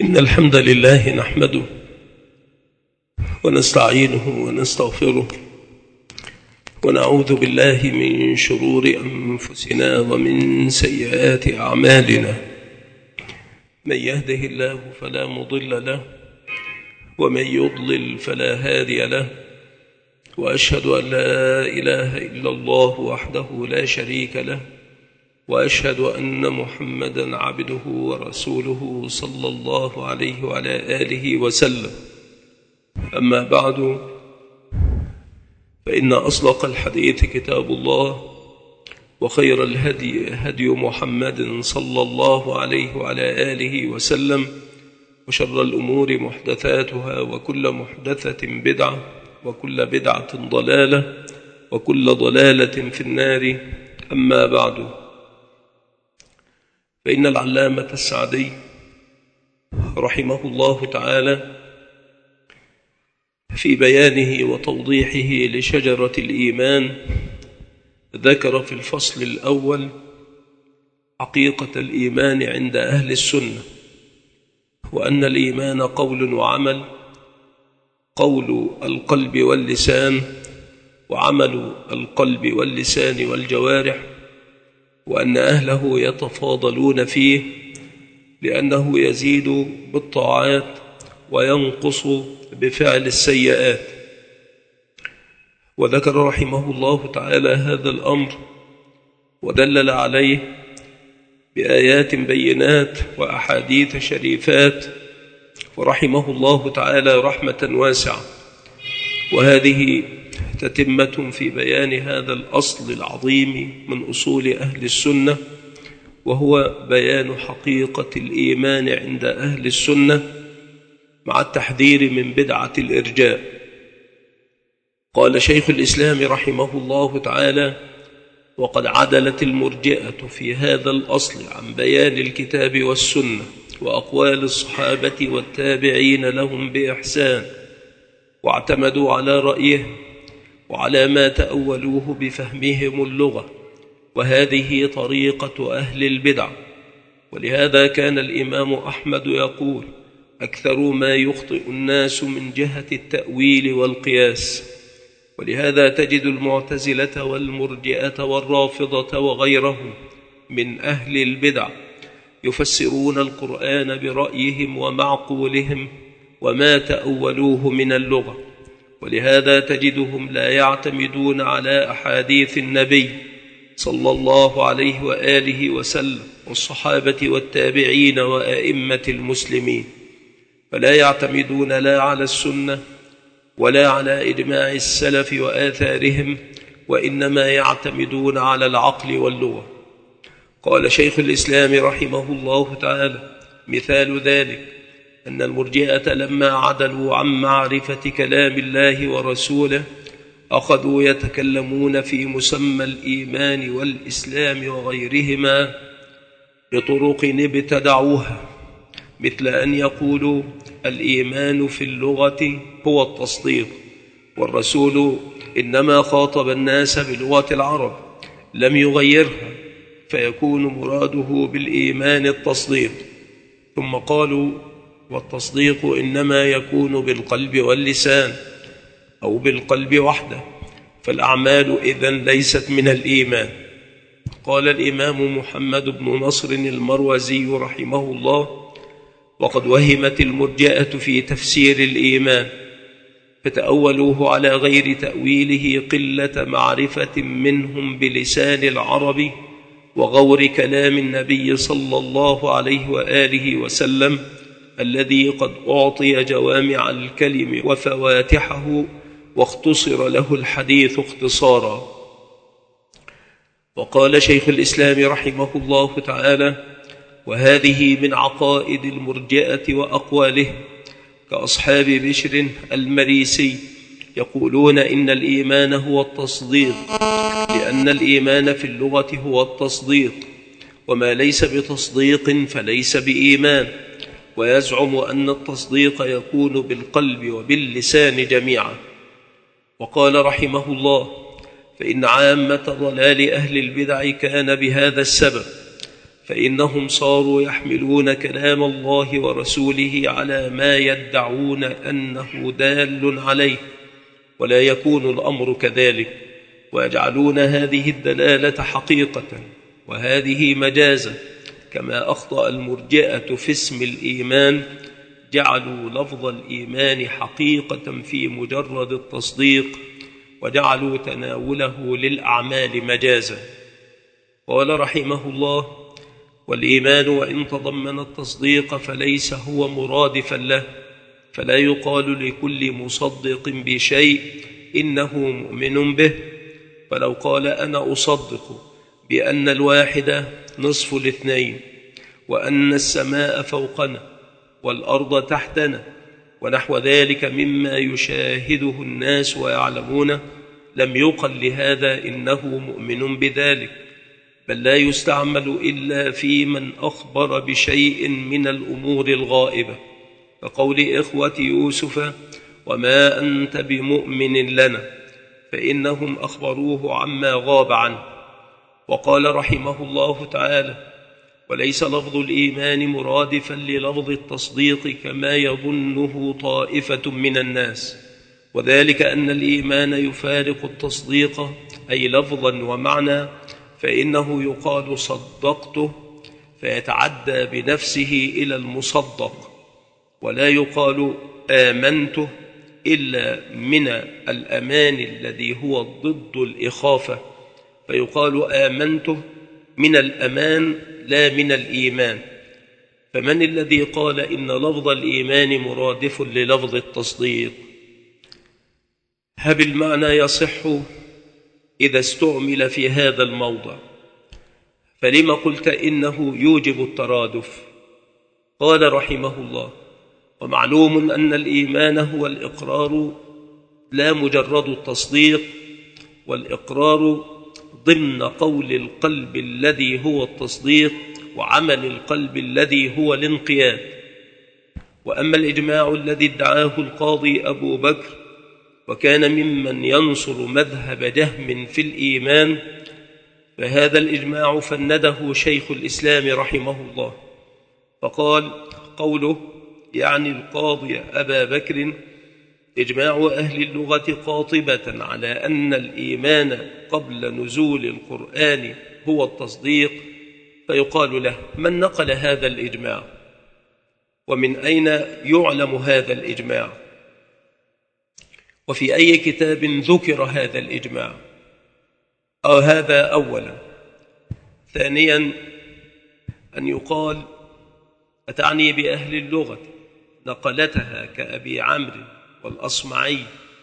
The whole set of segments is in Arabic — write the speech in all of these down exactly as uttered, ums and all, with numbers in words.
إن الحمد لله نحمده ونستعينه ونستغفره ونعوذ بالله من شرور أنفسنا ومن سيئات أعمالنا. من يهده الله فلا مضل له ومن يضلل فلا هادي له، وأشهد أن لا إله إلا الله وحده لا شريك له، وأشهد أن محمدًا عبده ورسوله صلى الله عليه وعلى آله وسلم. أما بعد، فإن أصدق الحديث كتاب الله، وخير الهدي هدي محمد صلى الله عليه وعلى آله وسلم، وشر الأمور محدثاتها، وكل محدثة بدعة، وكل بدعة ضلالة، وكل ضلالة في النار. أما بعد، فإن العلامة السعدي رحمه الله تعالى في بيانه وتوضيحه لشجرة الإيمان ذكر في الفصل الأول حقيقة الإيمان عند أهل السنة، وأن الإيمان قول وعمل، قول القلب واللسان، وعمل القلب واللسان والجوارح، وأن أهله يتفاضلون فيه لأنه يزيد بالطاعات وينقص بفعل السيئات. وذكر رحمه الله تعالى هذا الأمر ودلل عليه بآيات بينات وأحاديث شريفات، ورحمه الله تعالى رحمة واسعة. وهذه تتمة في بيان هذا الأصل العظيم من أصول أهل السنة، وهو بيان حقيقة الإيمان عند أهل السنة مع التحذير من بدعة الإرجاء. قال شيخ الإسلام رحمه الله تعالى: وقد عدلت المرجئة في هذا الأصل عن بيان الكتاب والسنة وأقوال الصحابة والتابعين لهم بإحسان، واعتمدوا على رأيهم وعلى ما تأولوه بفهمهم اللغة، وهذه طريقة أهل البدع. ولهذا كان الإمام أحمد يقول: أكثر ما يخطئ الناس من جهة التأويل والقياس. ولهذا تجد المعتزلة والمرجئة والرافضة وغيرهم من أهل البدع يفسرون القرآن برأيهم ومعقولهم وما تأولوه من اللغة. ولهذا تجدهم لا يعتمدون على أحاديث النبي صلى الله عليه وآله وسلم والصحابة والتابعين وأئمة المسلمين، فلا يعتمدون لا على السنة ولا على إجماع السلف وآثارهم، وإنما يعتمدون على العقل واللغة. قال شيخ الإسلام رحمه الله تعالى: مثال ذلك أن المرجئة لما عدلوا عن معرفة كلام الله ورسوله أخذوا يتكلمون في مسمى الإيمان والإسلام وغيرهما بطرق ابتدعوها، مثل أن يقولوا: الإيمان في اللغة هو التصديق، والرسول إنما خاطب الناس بلغة العرب لم يغيرها، فيكون مراده بالإيمان التصديق. ثم قالوا: والتصديق إنما يكون بالقلب واللسان أو بالقلب وحده، فالأعمال إذن ليست من الإيمان. قال الإمام محمد بن نصر المروزي رحمه الله: وقد وهمت المرجئة في تفسير الإيمان، فتأولوه على غير تأويله قلة معرفة منهم بلسان العرب وغور كلام النبي صلى الله عليه وآله وسلم الذي قد أعطي جوامع الكلم وفواتحه واختصر له الحديث اختصارا. وقال شيخ الإسلام رحمه الله تعالى: وهذه من عقائد المرجئة وأقواله، كأصحاب بشر المريسي يقولون إن الإيمان هو التصديق، لأن الإيمان في اللغة هو التصديق، وما ليس بتصديق فليس بإيمان. ويزعم أن التصديق يكون بالقلب وباللسان جميعا. وقال رحمه الله: فإن عامة ضلال أهل البدع كان بهذا السبب، فإنهم صاروا يحملون كلام الله ورسوله على ما يدعون أنه دال عليه، ولا يكون الأمر كذلك، ويجعلون هذه الدلالة حقيقة وهذه مجازا، كما أخطأ المرجئة في اسم الإيمان، جعلوا لفظ الإيمان حقيقة في مجرد التصديق، وجعلوا تناوله للأعمال مجازا. قال رحمه الله: والإيمان وإن تضمن التصديق فليس هو مرادفا له، فلا يقال لكل مصدق بشيء إنه مؤمن به. فلو قال: أنا أصدق بأن الواحد نصف الاثنين، وأن السماء فوقنا والأرض تحتنا، ونحو ذلك مما يشاهده الناس ويعلمونه، لم يقل لهذا إنه مؤمن بذلك، بل لا يستعمل إلا في من أخبر بشيء من الأمور الغائبة، كقول إخوة يوسف: وما أنت بمؤمن لنا، فإنهم أخبروه عما غاب عنه. وقال رحمه الله تعالى: وليس لفظ الإيمان مرادفا للفظ التصديق كما يظنه طائفة من الناس، وذلك أن الإيمان يفارق التصديق أي لفظا ومعنى، فإنه يقال صدقته فيتعدى بنفسه إلى المصدق، ولا يقال آمنته إلا من الأمان الذي هو ضد الإخافة، فيقال آمنته من الأمان لا من الإيمان. فمن الذي قال إن لفظ الإيمان مرادف للفظ التصديق؟ هل المعنى يصح إذا استعمل في هذا الموضع، فلما قلت إنه يوجب الترادف؟ قال رحمه الله: ومعلوم أن الإيمان هو الإقرار لا مجرد التصديق، والإقرار ضمن قول القلب الذي هو التصديق، وعمل القلب الذي هو الانقياد. وأما الإجماع الذي ادعاه القاضي أبو بكر، وكان ممن ينصر مذهب جهم في الإيمان، فهذا الإجماع فنده شيخ الإسلام رحمه الله، فقال: قوله يعني القاضي أبا بكر: إجماع أهل اللغة قاطبة على أن الإيمان قبل نزول القرآن هو التصديق، فيقال له: من نقل هذا الإجماع؟ ومن أين يعلم هذا الإجماع؟ وفي أي كتاب ذكر هذا الإجماع؟ أو هذا أولا. ثانيا، أن يقال: أتعني بأهل اللغة نقلتها كأبي عمرو والأصمعي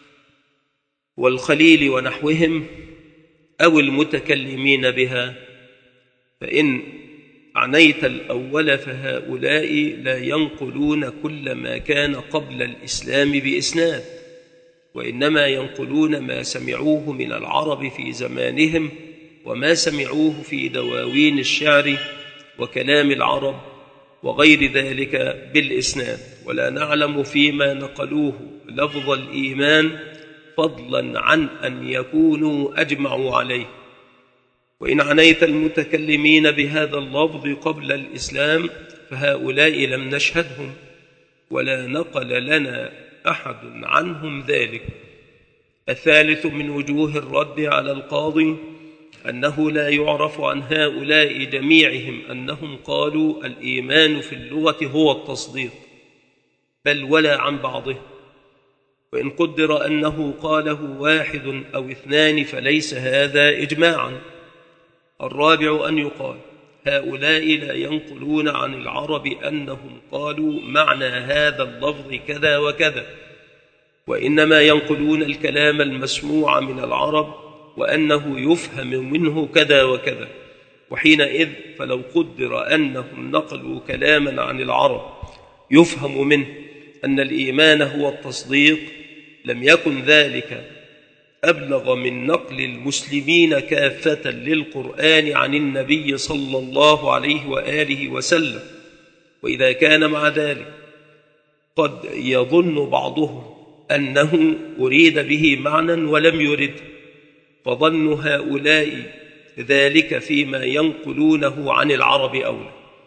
والخليل ونحوهم، أو المتكلمين بها؟ فإن عنيت الأول فهؤلاء لا ينقلون كل ما كان قبل الإسلام بإسناد، وإنما ينقلون ما سمعوه من العرب في زمانهم، وما سمعوه في دواوين الشعر وكلام العرب وغير ذلك بالإسناد، ولا نعلم فيما نقلوه لفظ الإيمان فضلا عن أن يكونوا أجمعوا عليه. وإن عنيت المتكلمين بهذا اللفظ قبل الإسلام فهؤلاء لم نشهدهم، ولا نقل لنا أحد عنهم ذلك. الثالث من وجوه الرد على القاضي أنه لا يعرف عن هؤلاء جميعهم أنهم قالوا الإيمان في اللغة هو التصديق، بل ولا عن بعضه. وإن قدر أنه قاله واحد أو اثنان فليس هذا إجماعا. الرابع أن يقال: هؤلاء لا ينقلون عن العرب أنهم قالوا معنى هذا اللفظ كذا وكذا، وإنما ينقلون الكلام المسموع من العرب وأنه يفهم منه كذا وكذا. وحينئذ فلو قدر أنهم نقلوا كلاما عن العرب يفهم منه أن الإيمان هو التصديق، لم يكن ذلك أبلغ من نقل المسلمين كافة للقرآن عن النبي صلى الله عليه وآله وسلم. وإذا كان مع ذلك قد يظن بعضهم أنه أريد به معنى ولم يرد، فظن هؤلاء ذلك فيما ينقلونه عن العرب أولى.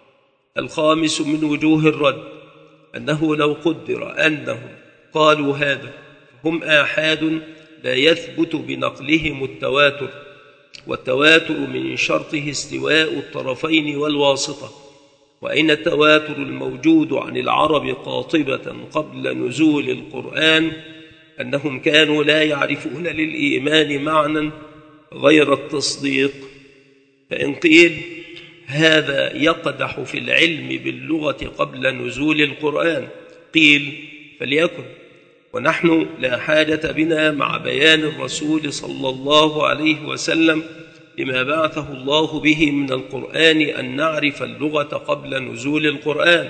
الخامس من وجوه الرد أنه لو قدر أنهم قالوا هذا فهم آحاد لا يثبت بنقلهم التواتر، والتواتر من شرطه استواء الطرفين والواسطة. وإن التواتر الموجود عن العرب قاطبة قبل نزول القرآن أنهم كانوا لا يعرفون للإيمان معنى غير التصديق. فإن قيل هذا يقدح في العلم باللغة قبل نزول القرآن، قيل فليكن، ونحن لا حاجة بنا مع بيان الرسول صلى الله عليه وسلم لما بعثه الله به من القرآن أن نعرف اللغة قبل نزول القرآن.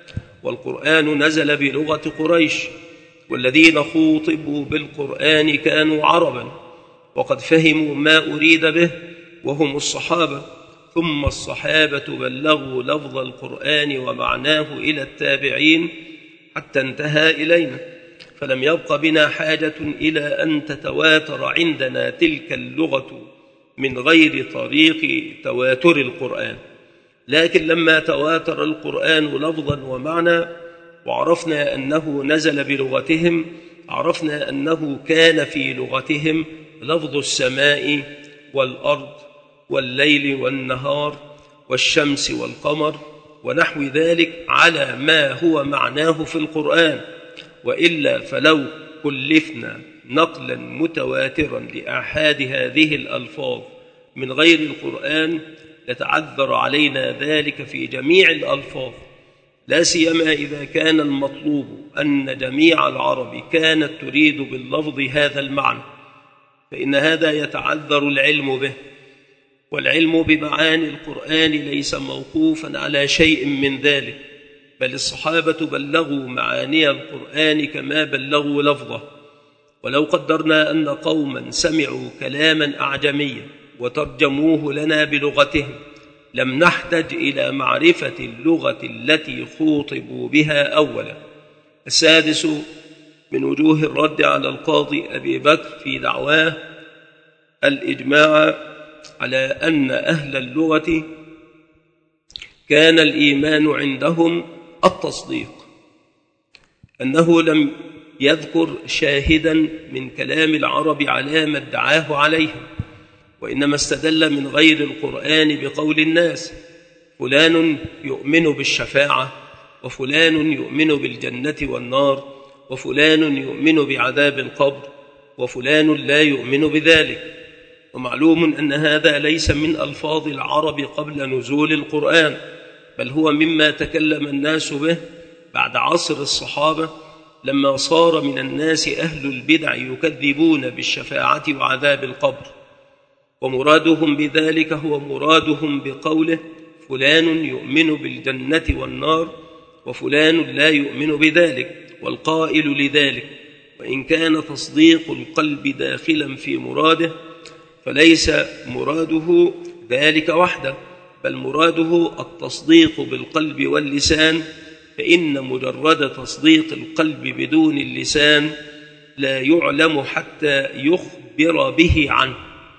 والقرآن نزل بلغة قريش، والذين خوطبوا بالقرآن كانوا عربا، وقد فهموا ما أريد به وهم الصحابة، ثم الصحابة بلغوا لفظ القرآن ومعناه إلى التابعين حتى انتهى إلينا، فلم يبق بنا حاجة إلى أن تتواتر عندنا تلك اللغة من غير طريق تواتر القرآن. لكن لما تواتر القرآن لفظا ومعنى وعرفنا أنه نزل بلغتهم، عرفنا أنه كان في لغتهم لفظ السماء والأرض والليل والنهار والشمس والقمر ونحو ذلك على ما هو معناه في القرآن. وإلا فلو كلفنا نقلا متواترا لآحاد هذه الألفاظ من غير القرآن لتعذر علينا ذلك في جميع الألفاظ، لا سيما إذا كان المطلوب أن جميع العرب كانت تريد باللفظ هذا المعنى، فإن هذا يتعذر العلم به. والعلم بمعاني القرآن ليس موقوفا على شيء من ذلك، بل الصحابة بلغوا معاني القرآن كما بلغوا لفظه. ولو قدرنا أن قوما سمعوا كلاما أعجميا وترجموه لنا بلغتهم لم نحتج إلى معرفة اللغة التي خوطبوا بها أولا. السادس من وجوه الرد على القاضي أبي بكر في دعواه الإجماع على أن أهل اللغة كان الإيمان عندهم التصديق، أنه لم يذكر شاهدا من كلام العرب على ما ادعاه عليهم، وإنما استدل من غير القرآن بقول الناس: فلان يؤمن بالشفاعة، وفلان يؤمن بالجنة والنار، وفلان يؤمن بعذاب القبر، وفلان لا يؤمن بذلك. ومعلوم أن هذا ليس من ألفاظ العرب قبل نزول القرآن، بل هو مما تكلم الناس به بعد عصر الصحابة، لما صار من الناس أهل البدع يكذبون بالشفاعة وعذاب القبر. ومرادهم بذلك هو مرادهم بقوله: فلان يؤمن بالجنة والنار، وفلان لا يؤمن بذلك. والقائل لذلك وإن كان تصديق القلب داخلا في مراده، فليس مراده ذلك وحده، بل مراده التصديق بالقلب واللسان، فإن مجرد تصديق القلب بدون اللسان لا يعلم حتى يخبر به عنه.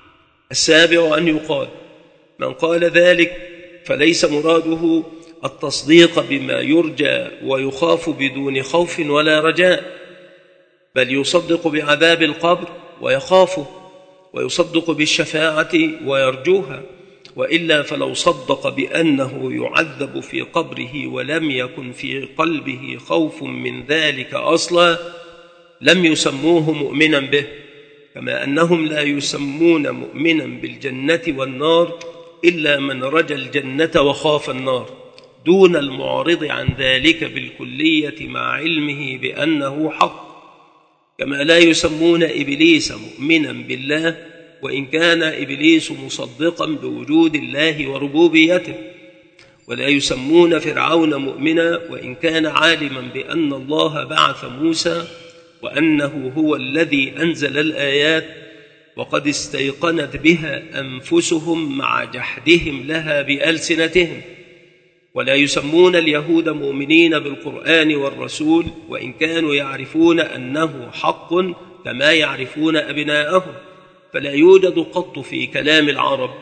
السابع أن يقال: من قال ذلك فليس مراده التصديق بما يرجى ويخاف بدون خوف ولا رجاء، بل يصدق بعذاب القبر ويخافه، ويصدق بالشفاعة ويرجوها. وإلا فلو صدق بأنه يعذب في قبره ولم يكن في قلبه خوف من ذلك أصلا لم يسموه مؤمنا به، كما أنهم لا يسمون مؤمنا بالجنة والنار إلا من رجى الجنة وخاف النار، دون المعرض عن ذلك بالكلية مع علمه بأنه حق. كما لا يسمون إبليس مؤمنا بالله وإن كان إبليس مصدقا بوجود الله وربوبيته، ولا يسمون فرعون مؤمنا وإن كان عالما بأن الله بعث موسى وأنه هو الذي أنزل الآيات وقد استيقنت بها أنفسهم مع جحدهم لها بألسنتهم. ولا يسمون اليهود مؤمنين بالقرآن والرسول وإن كانوا يعرفون أنه حق كما يعرفون أبناءهم. فلا يوجد قط في كلام العرب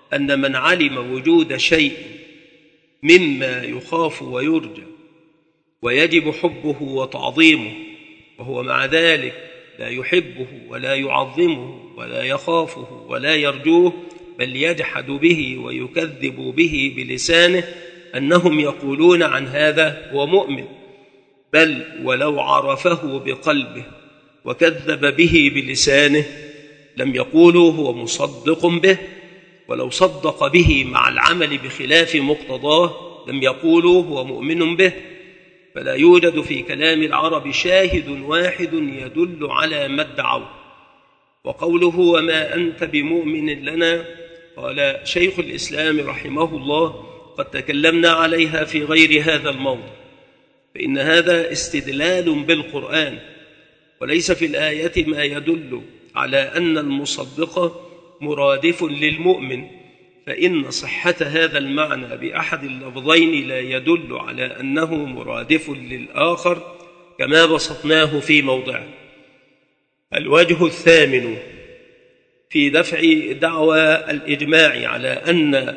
أن من علم وجود شيء مما يخاف ويرجى ويجب حبه وتعظيمه، وهو مع ذلك لا يحبه ولا يعظمه ولا يخافه ولا يرجوه، بل يجحد به ويكذب به بلسانه، أنهم يقولون عن هذا هو مؤمن، بل ولو عرفه بقلبه وكذب به بلسانه لم يقولوا هو مصدق به، ولو صدق به مع العمل بخلاف مقتضاه لم يقولوا هو مؤمن به. فلا يوجد في كلام العرب شاهد واحد يدل على ما ادعوا. وقوله وما أنت بمؤمن لنا، قال شيخ الإسلام رحمه الله قد تكلمنا عليها في غير هذا الموضع، فإن هذا استدلال بالقرآن، وليس في الآية ما يدل على أن المصدق مرادف للمؤمن، فإن صحة هذا المعنى بأحد اللفظين لا يدل على أنه مرادف للآخر كما بسطناه في موضعه. الوجه الثامن في دفع دعوى الإجماع على أن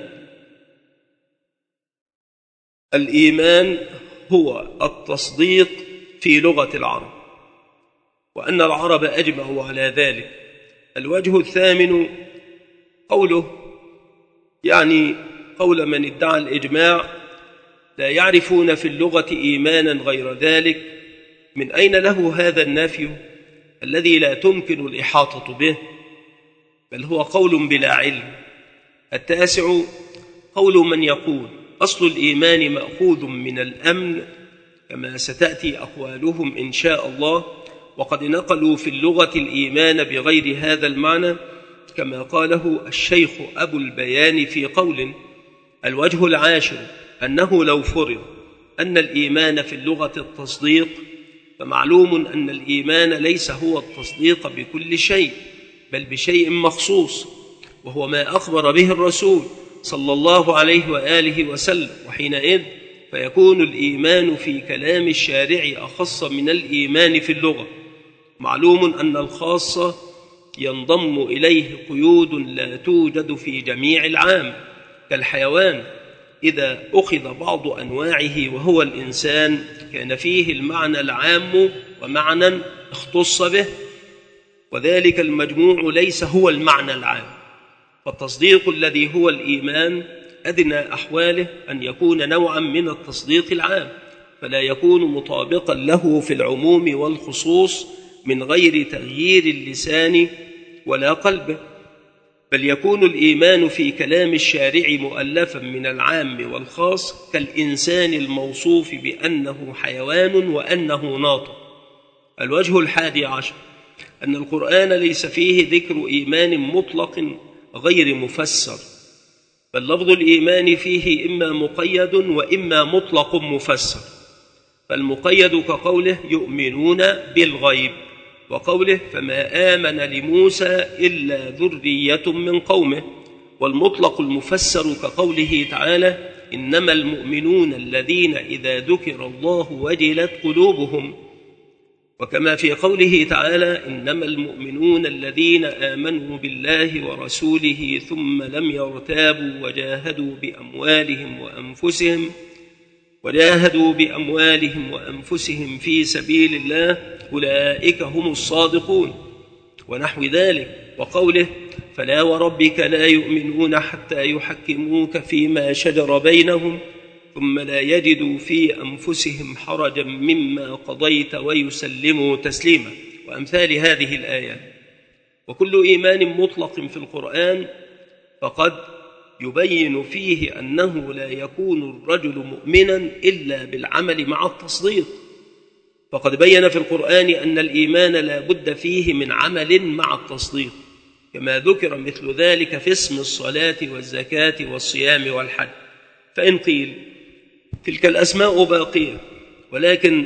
الإيمان هو التصديق في لغة العرب، وأن العرب أجمعوا على ذلك. الوجه الثامن قوله، يعني قول من ادعى الإجماع لا يعرفون في اللغة إيمانا غير ذلك، من أين له هذا النفي الذي لا تمكن الإحاطة به، بل هو قول بلا علم. التاسع قول من يقول أصل الإيمان مأخوذ من الأمن، كما ستأتي أقوالهم إن شاء الله، وقد نقلوا في اللغة الإيمان بغير هذا المعنى، كما قاله الشيخ أبو البيان في قول. الوجه العاشر أنه لو فرض أن الإيمان في اللغة التصديق، فمعلوم أن الإيمان ليس هو التصديق بكل شيء، بل بشيء مخصوص، وهو ما أخبر به الرسول صلى الله عليه وآله وسلم، وحينئذ فيكون الإيمان في كلام الشارع أخص من الإيمان في اللغة. معلوم أن الخاص ينضم إليه قيود لا توجد في جميع العام، كالحيوان إذا أخذ بعض أنواعه وهو الإنسان كان فيه المعنى العام ومعنى اختص به، وذلك المجموع ليس هو المعنى العام. فالتصديق الذي هو الإيمان أدنى أحواله أن يكون نوعا من التصديق العام، فلا يكون مطابقا له في العموم والخصوص من غير تغيير اللسان ولا قلبه، بل يكون الإيمان في كلام الشارع مؤلفا من العام والخاص، كالإنسان الموصوف بأنه حيوان وأنه ناطق. الوجه الحادي عشر أن القرآن ليس فيه ذكر إيمان مطلق غير مفسر، بل لفظ الإيمان فيه إما مقيد وإما مطلق مفسر. فالمقيد كقوله يؤمنون بالغيب، وقوله فما آمن لموسى إلا ذرية من قومه. والمطلق المفسر كقوله تعالى إنما المؤمنون الذين إذا ذكر الله وجلت قلوبهم، وكما في قوله تعالى إنما المؤمنون الذين آمنوا بالله ورسوله ثم لم يرتابوا وجاهدوا بأموالهم وأنفسهم وجاهدوا بأموالهم وأنفسهم في سبيل الله أولئك هم الصادقون، ونحو ذلك. وقوله فلا وربك لا يؤمنون حتى يحكموك فيما شجر بينهم ثم لا يجدوا في أنفسهم حرجا مما قضيت ويسلموا تسليما، وأمثال هذه الآيات. وكل إيمان مطلق في القرآن فقد يبين فيه أنه لا يكون الرجل مؤمنا إلا بالعمل مع التصديق، فقد بين في القرآن أن الإيمان لا بد فيه من عمل مع التصديق، كما ذكر مثل ذلك في اسم الصلاة والزكاة والصيام والحج. فإن قيل تلك الأسماء باقية، ولكن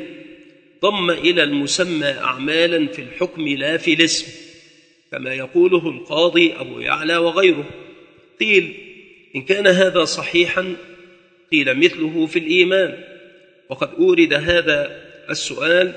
ضم إلى المسمى أعمالا في الحكم لا في الاسم، كما يقوله القاضي أبو يعلى وغيره. قيل إن كان هذا صحيحا قيل مثله في الإيمان، وقد أورد هذا السؤال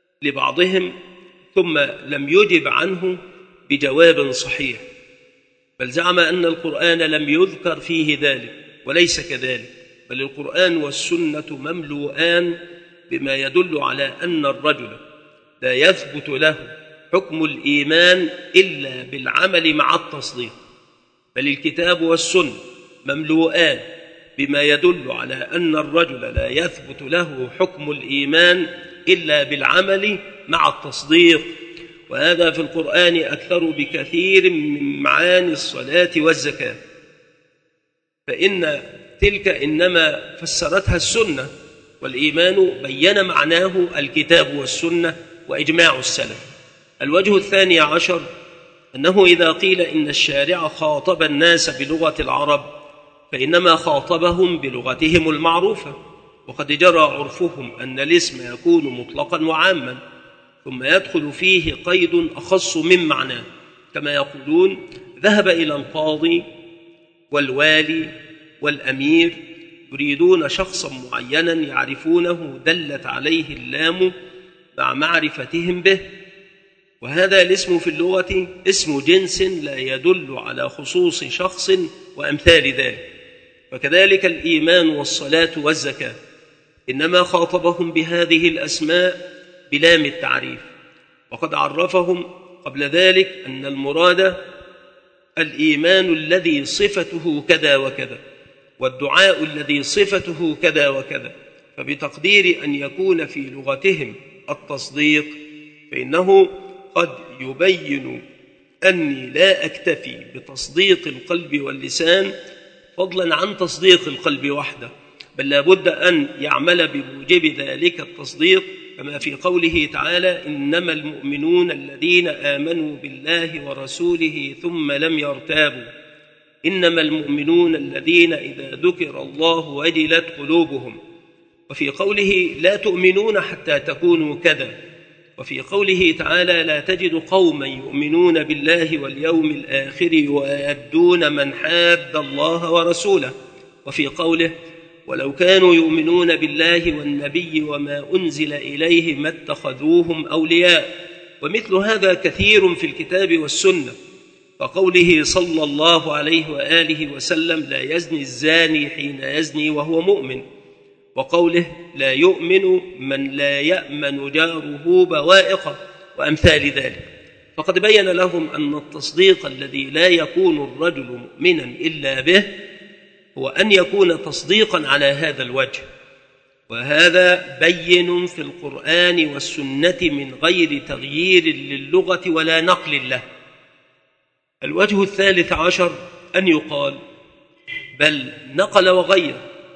لبعضهم ثم لم يجب عنه بجواب صحيح، بل زعم أن القرآن لم يذكر فيه ذلك، وليس كذلك، بل القرآن والسنة مملوءان بما يدل على أن الرجل لا يثبت له حكم الإيمان إلا بالعمل مع التصديق، بل الكتاب والسنة مملوءان بما يدل على أن الرجل لا يثبت له حكم الإيمان إلا بالعمل مع التصديق. وهذا في القرآن أكثر بكثير من معاني الصلاة والزكاة، فإن تلك إنما فسرتها السنة، والإيمان بين معناه الكتاب والسنة وإجماع السلف. الوجه الثاني عشر أنه إذا قيل إن الشارع خاطب الناس بلغة العرب فإنما خاطبهم بلغتهم المعروفة، وقد جرى عرفهم أن الاسم يكون مطلقا وعاما ثم يدخل فيه قيد أخص من معناه، كما يقولون ذهب إلى القاضي والوالي والأمير، يريدون شخصا معينا يعرفونه دلت عليه اللام مع معرفتهم به. وهذا الاسم في اللغة اسم جنس لا يدل على خصوص شخص وأمثال ذلك. وكذلك الإيمان والصلاة والزكاة إنما خاطبهم بهذه الأسماء بلام التعريف، وقد عرفهم قبل ذلك أن المراد الإيمان الذي صفته كذا وكذا، والدعاء الذي صفته كذا وكذا، فبتقدير أن يكون في لغتهم التصديق فإنه قد يبين أني لا أكتفي بتصديق القلب واللسان فضلا عن تصديق القلب وحده، بل لا بد أن يعمل بموجب ذلك التصديق، كما في قوله تعالى إنما المؤمنون الذين آمنوا بالله ورسوله ثم لم يرتابوا، إنما المؤمنون الذين إذا ذكر الله وجلت قلوبهم، وفي قوله لا تؤمنون حتى تكونوا كذا، وفي قوله تعالى لا تجد قوما يؤمنون بالله واليوم الآخر يوادون من حاد الله ورسوله، وفي قوله ولو كانوا يؤمنون بالله والنبي وما أنزل إليه ما اتخذوهم أولياء. ومثل هذا كثير في الكتاب والسنة، وقوله صلى الله عليه وآله وسلم لا يزني الزاني حين يزني وهو مؤمن، وقوله لا يؤمن من لا يأمن جاره بوائقه، وأمثال ذلك. فقد بين لهم أن التصديق الذي لا يكون الرجل مؤمنا إلا به هو أن يكون تصديقا على هذا الوجه، وهذا بين في القرآن والسنة من غير تغيير للغة ولا نقل له. الوجه الثالث عشر أن يقال بل نقل وغير.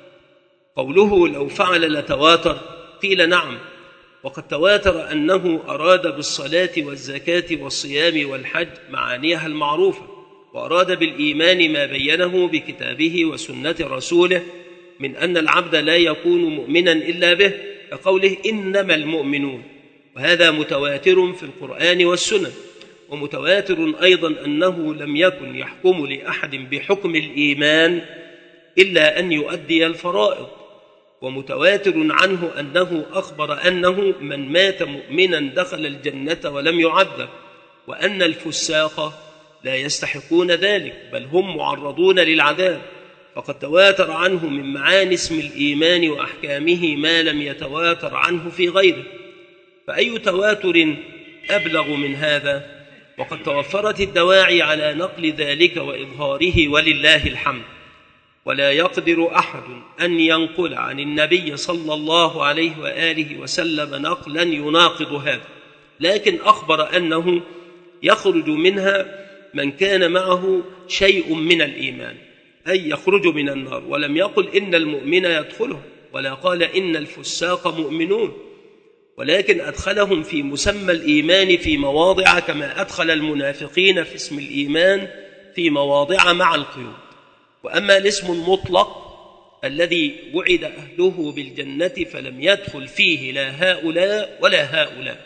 قوله لو فعل لتواتر، قيل نعم، وقد تواتر أنه أراد بالصلاة والزكاة والصيام والحج معانيها المعروفة، وأراد بالإيمان ما بينه بكتابه وسنة رسوله من أن العبد لا يكون مؤمنا إلا به، كقوله إنما المؤمنون، وهذا متواتر في القرآن والسنة. ومتواتر أيضا أنه لم يكن يحكم لأحد بحكم الإيمان إلا أن يؤدي الفرائض. ومتواتر عنه أنه أخبر أنه من مات مؤمنا دخل الجنة ولم يعذب، وأن الفساق لا يستحقون ذلك بل هم معرضون للعذاب. فقد تواتر عنه من معاني اسم الإيمان وأحكامه ما لم يتواتر عنه في غيره، فأي تواتر أبلغ من هذا؟ وقد توفرت الدواعي على نقل ذلك وإظهاره ولله الحمد. ولا يقدر أحد أن ينقل عن النبي صلى الله عليه وآله وسلم نقلا يناقض هذا، لكن أخبر أنه يخرج منها من كان معه شيء من الإيمان، أي يخرج من النار، ولم يقل إن المؤمن يدخله، ولا قال إن الفساق مؤمنون، ولكن أدخلهم في مسمى الإيمان في مواضع كما أدخل المنافقين في اسم الإيمان في مواضع مع القيود. وأما الاسم المطلق الذي وعد أهله بالجنة فلم يدخل فيه لا هؤلاء ولا هؤلاء.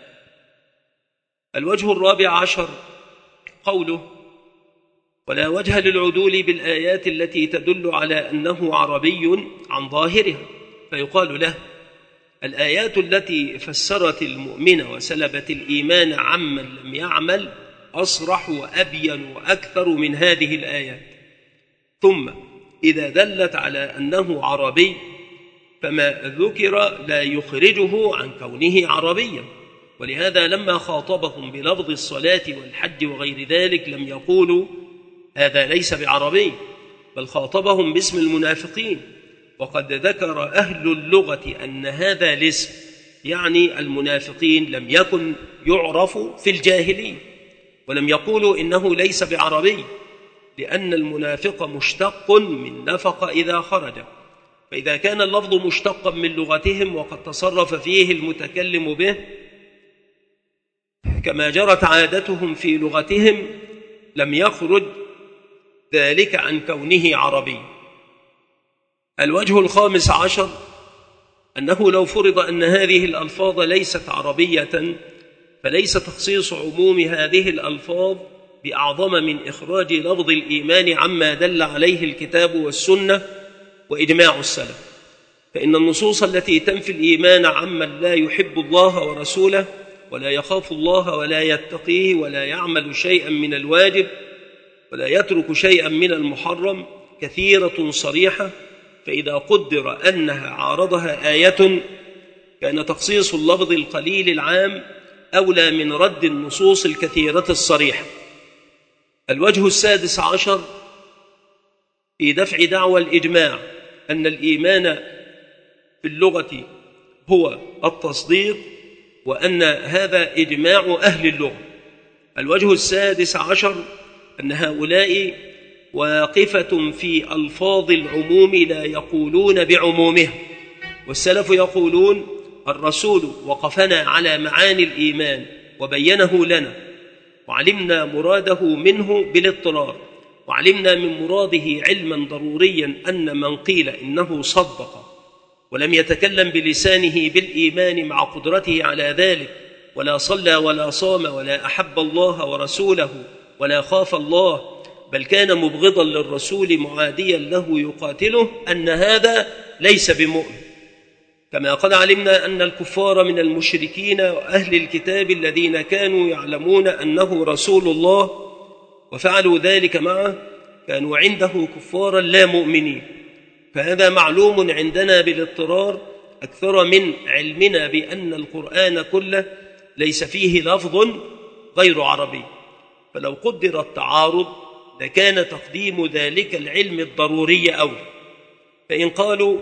الوجه الرابع عشر قوله ولا وجه للعدول بالآيات التي تدل على أنه عربي عن ظاهرها، فيقال له الآيات التي فسرت المؤمن وسلبت الإيمان عمن لم يعمل أصرح وأبين وأكثر من هذه الآيات. ثم إذا دلت على أنه عربي فما ذكر لا يخرجه عن كونه عربيا، ولهذا لما خاطبهم بلفظ الصلاة والحج وغير ذلك لم يقولوا هذا ليس بعربي، بل خاطبهم باسم المنافقين. وقد ذكر أهل اللغة أن هذا الاسم يعني المنافقين لم يكن يعرف في الجاهلية، ولم يقولوا إنه ليس بعربي، لأن المنافق مشتق من نفق إذا خرج، فإذا كان اللفظ مشتقا من لغتهم وقد تصرف فيه المتكلم به كما جرت عادتهم في لغتهم لم يخرج ذلك عن كونه عربي. الوجه الخامس عشر أنه لو فرض أن هذه الألفاظ ليست عربية فليس تخصيص عموم هذه الألفاظ بأعظم من إخراج لفظ الإيمان عما دل عليه الكتاب والسنة وإجماع السلف، فإن النصوص التي تنفي الإيمان عمن لا يحب الله ورسوله ولا يخاف الله ولا يتقيه ولا يعمل شيئا من الواجب ولا يترك شيئا من المحرم كثيرة صريحة، فإذا قدر أنها عارضها آية كان تخصيص اللفظ القليل العام أولى من رد النصوص الكثيرة الصريحة. الوجه السادس عشر في دفع دعوى الإجماع أن الإيمان في اللغة هو التصديق، وأن هذا إجماع أهل اللغة. الوجه السادس عشر أن هؤلاء واقفة في ألفاظ العموم لا يقولون بعمومها، والسلف يقولون الرسول وقفنا على معاني الإيمان وبينه لنا وعلمنا مراده منه بالاضطرار، وعلمنا من مراده علما ضروريا أن من قيل إنه صدق ولم يتكلم بلسانه بالإيمان مع قدرته على ذلك ولا صلى ولا صام ولا أحب الله ورسوله ولا خاف الله بل كان مبغضا للرسول معاديا له يقاتله، أن هذا ليس بمؤمن. كما قد علمنا أن الكفار من المشركين وأهل الكتاب الذين كانوا يعلمون أنه رسول الله وفعلوا ذلك معه كانوا عنده كفارا لا مؤمنين، فهذا معلوم عندنا بالاضطرار أكثر من علمنا بأن القرآن كله ليس فيه لفظ غير عربي. فلو قدر التعارض لكان تقديم ذلك العلم الضروري أولى. فإن قالوا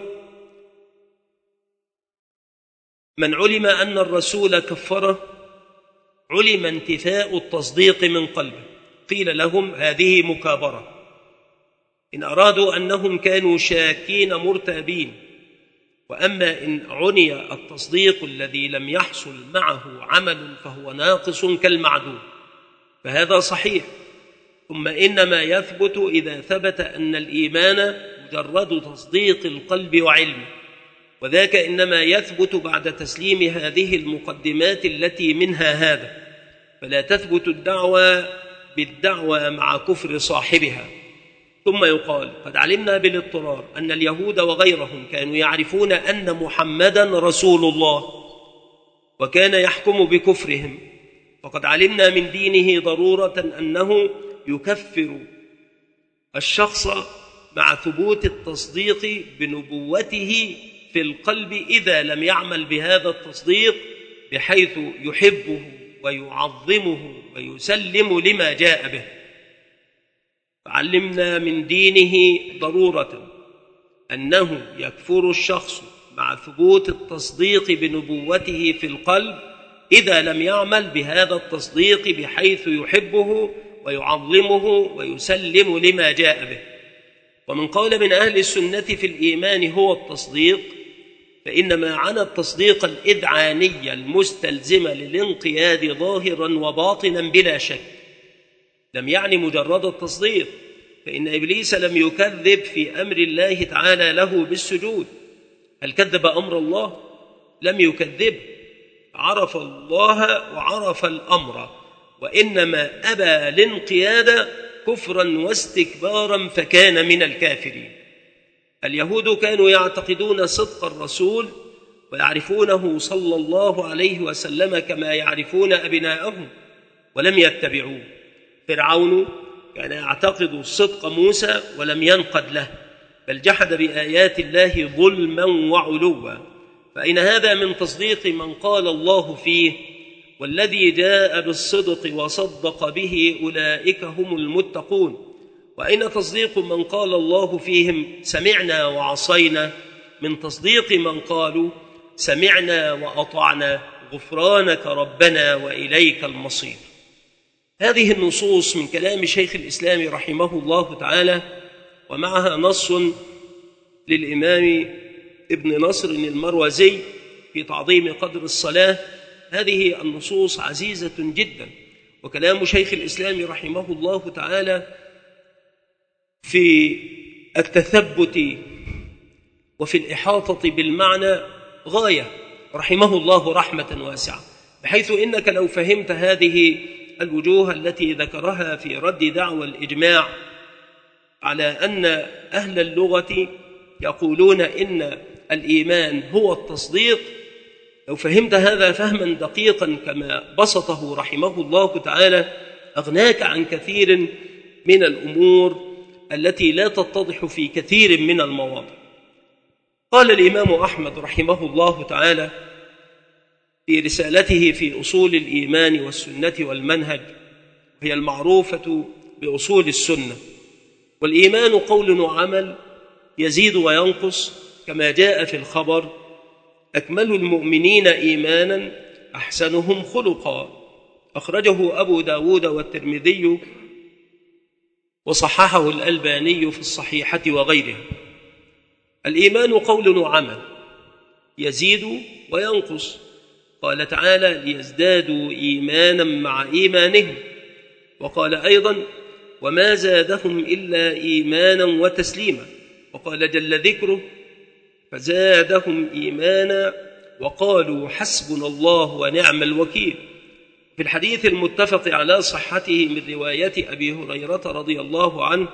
من علم أن الرسول كفره علم انتفاء التصديق من قلبه، قيل لهم هذه مكابرة. إن أرادوا أنهم كانوا شاكين مرتابين، وأما إن عني التصديق الذي لم يحصل معه عمل فهو ناقص كالمعدوم، فهذا صحيح. ثم إنما يثبت إذا ثبت أن الإيمان مجرد تصديق القلب وعلمه، وذاك إنما يثبت بعد تسليم هذه المقدمات التي منها هذا، فلا تثبت الدعوة بالدعوة مع كفر صاحبها. ثم يقال قد علمنا بالاضطرار أن اليهود وغيرهم كانوا يعرفون أن محمدا رسول الله وكان يحكم بكفرهم، وقد علمنا من دينه ضرورة أنه يكفر الشخص مع ثبوت التصديق بنبوته في القلب إذا لم يعمل بهذا التصديق بحيث يحبه ويعظمه ويسلم لما جاء به. فعلمنا من دينه ضرورة أنه يكفر الشخص مع ثبوت التصديق بنبوته في القلب إذا لم يعمل بهذا التصديق بحيث يحبه ويعظمه ويسلم لما جاء به. ومن قال من أهل السنة في الإيمان هو التصديق، فإنما عنا التصديق الإذعاني المستلزم للانقياد ظاهرا وباطنا بلا شك، لم يعني مجرد التصديق، فإن إبليس لم يكذب في أمر الله تعالى له بالسجود. هل كذب أمر الله؟ لم يكذب، عرف الله وعرف الأمر، وإنما أبى الانقياد كفرا واستكبارا فكان من الكافرين. اليهود كانوا يعتقدون صدق الرسول ويعرفونه صلى الله عليه وسلم كما يعرفون أبناءهم، ولم يتبعوه. فرعون كان يعتقد صدق موسى ولم ينقد له، بل جحد بآيات الله ظلما وعلوا. فأين هذا من تصديق من قال الله فيه: والذي جاء بالصدق وصدق به أولئك هم المتقون؟ وأين تصديق من قال الله فيهم: سمعنا وعصينا، من تصديق من قالوا: سمعنا وأطعنا غفرانك ربنا وإليك المصير؟ هذه النصوص من كلام شيخ الإسلام رحمه الله تعالى، ومعها نص للإمام ابن نصر المروزي في تعظيم قدر الصلاة. هذه النصوص عزيزة جدا، وكلام شيخ الإسلام رحمه الله تعالى في التثبت وفي الإحاطة بالمعنى غاية، رحمه الله رحمة واسعة، بحيث إنك لو فهمت هذه الوجوه التي ذكرها في رد دعوى الإجماع على أن أهل اللغة يقولون إن الإيمان هو التصديق، لو فهمت هذا فهما دقيقا كما بسطه رحمه الله تعالى، أغناك عن كثير من الأمور التي لا تتضح في كثير من المواضع. قال الإمام أحمد رحمه الله تعالى في رسالته في أصول الإيمان والسنة والمنهج، هي المعروفة بأصول السنة: والإيمان قول وعمل يزيد وينقص كما جاء في الخبر: أكمل المؤمنين إيمانا أحسنهم خلقا. أخرجه أبو داود والترمذي وصححه الألباني في الصحيحة وغيره. الإيمان قول وعمل يزيد وينقص، قال تعالى: ليزدادوا إيمانا مع إيمانهم. وقال أيضا: وما زادهم إلا إيمانا وتسليما. وقال جل ذكره: فزادهم إيمانا وقالوا حسبنا الله ونعم الوكيل. في الحديث المتفق على صحته من رواية أبي هريرة رضي الله عنه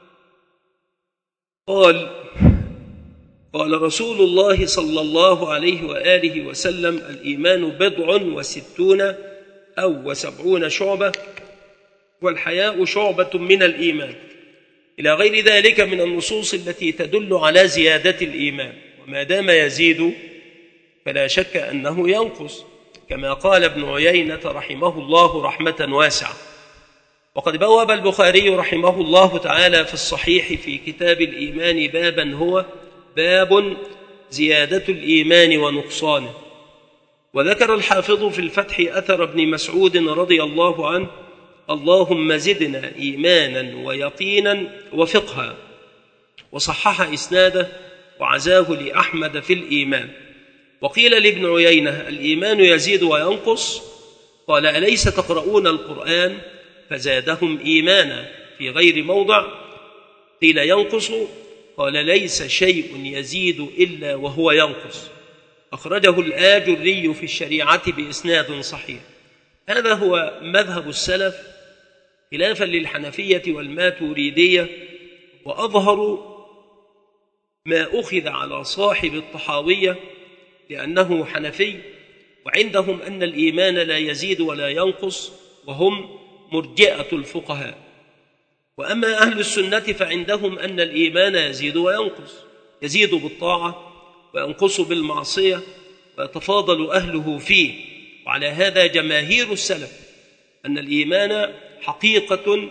قال: قال رسول الله صلى الله عليه وآله وسلم: الإيمان بضع وستون أو وسبعون شعبة، والحياء شعبة من الإيمان، إلى غير ذلك من النصوص التي تدل على زيادة الإيمان. وما دام يزيد فلا شك أنه ينقص، كما قال ابن عيينة رحمه الله رحمة واسعة. وقد بواب البخاري رحمه الله تعالى في الصحيح في كتاب الإيمان بابا هو باب زيادة الإيمان ونقصانه. وذكر الحافظ في الفتح أثر ابن مسعود رضي الله عنه: اللهم زدنا إيمانا ويقينا وفقها. وصحح إسناده وعزاه لأحمد في الإيمان. وقيل لابن عيينة: الإيمان يزيد وينقص، قال: أليس تقرؤون القرآن فزادهم إيمانا؟ في غير موضع قيل ينقص، قال: ليس شيء يزيد إلا وهو ينقص. أخرجه الآجري في الشريعة بإسناد صحيح. هذا هو مذهب السلف خلافا للحنفية والماتريدية، وأظهر ما أخذ على صاحب الطحاوية لأنه حنفي، وعندهم أن الإيمان لا يزيد ولا ينقص، وهم مرجئة الفقهاء. وأما أهل السنة فعندهم أن الإيمان يزيد وينقص، يزيد بالطاعة وينقص بالمعصية، ويتفاضل أهله فيه. وعلى هذا جماهير السلف أن الإيمان حقيقة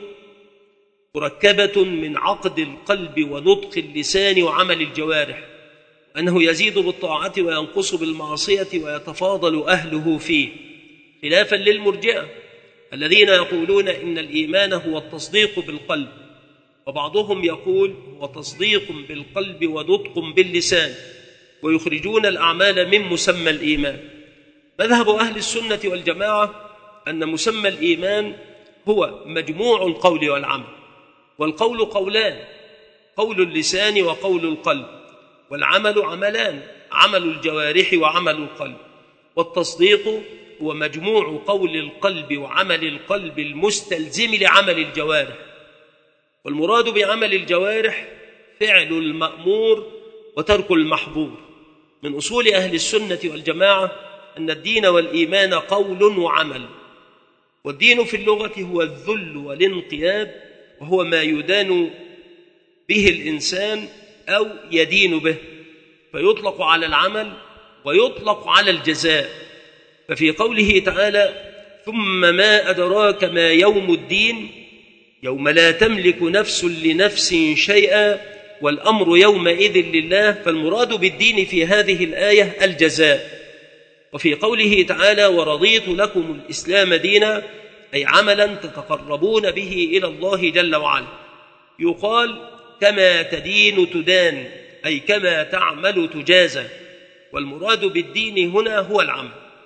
مركبة من عقد القلب ونطق اللسان وعمل الجوارح، وأنه يزيد بالطاعة وينقص بالمعصية ويتفاضل أهله فيه، خلافا للمرجئة الذين يقولون إن الإيمان هو التصديق بالقلب، وبعضهم يقول هو تصديق بالقلب ونطق باللسان، ويخرجون الأعمال من مسمى الإيمان. مذهب أهل السنة والجماعة أن مسمى الإيمان هو مجموع القول والعمل، والقول قولان: قول اللسان وقول القلب، والعمل عملان: عمل الجوارح وعمل القلب. والتصديق هو مجموع قول القلب وعمل القلب المستلزم لعمل الجوارح. والمراد بعمل الجوارح فعل المأمور وترك المحظور. من أصول أهل السنة والجماعة أن الدين والإيمان قول وعمل، والدين في اللغة هو الذل والانقياد، وهو ما يدان به الإنسان أو يدين به، فيطلق على العمل ويطلق على الجزاء. ففي قوله تعالى ثم ما أدراك ما يوم الدين يوم لا تملك نفس لنفس شيئا والأمر يومئذ لله، فالمراد بالدين في هذه الآية الجزاء. وفي قوله تعالى ورضيت لكم الإسلام دينا، أي عملا تتقربون به إلى الله جل وعلا. يقال كما تدين تدان، أي كما تعمل تجازى، والمراد بالدين هنا هو العمل.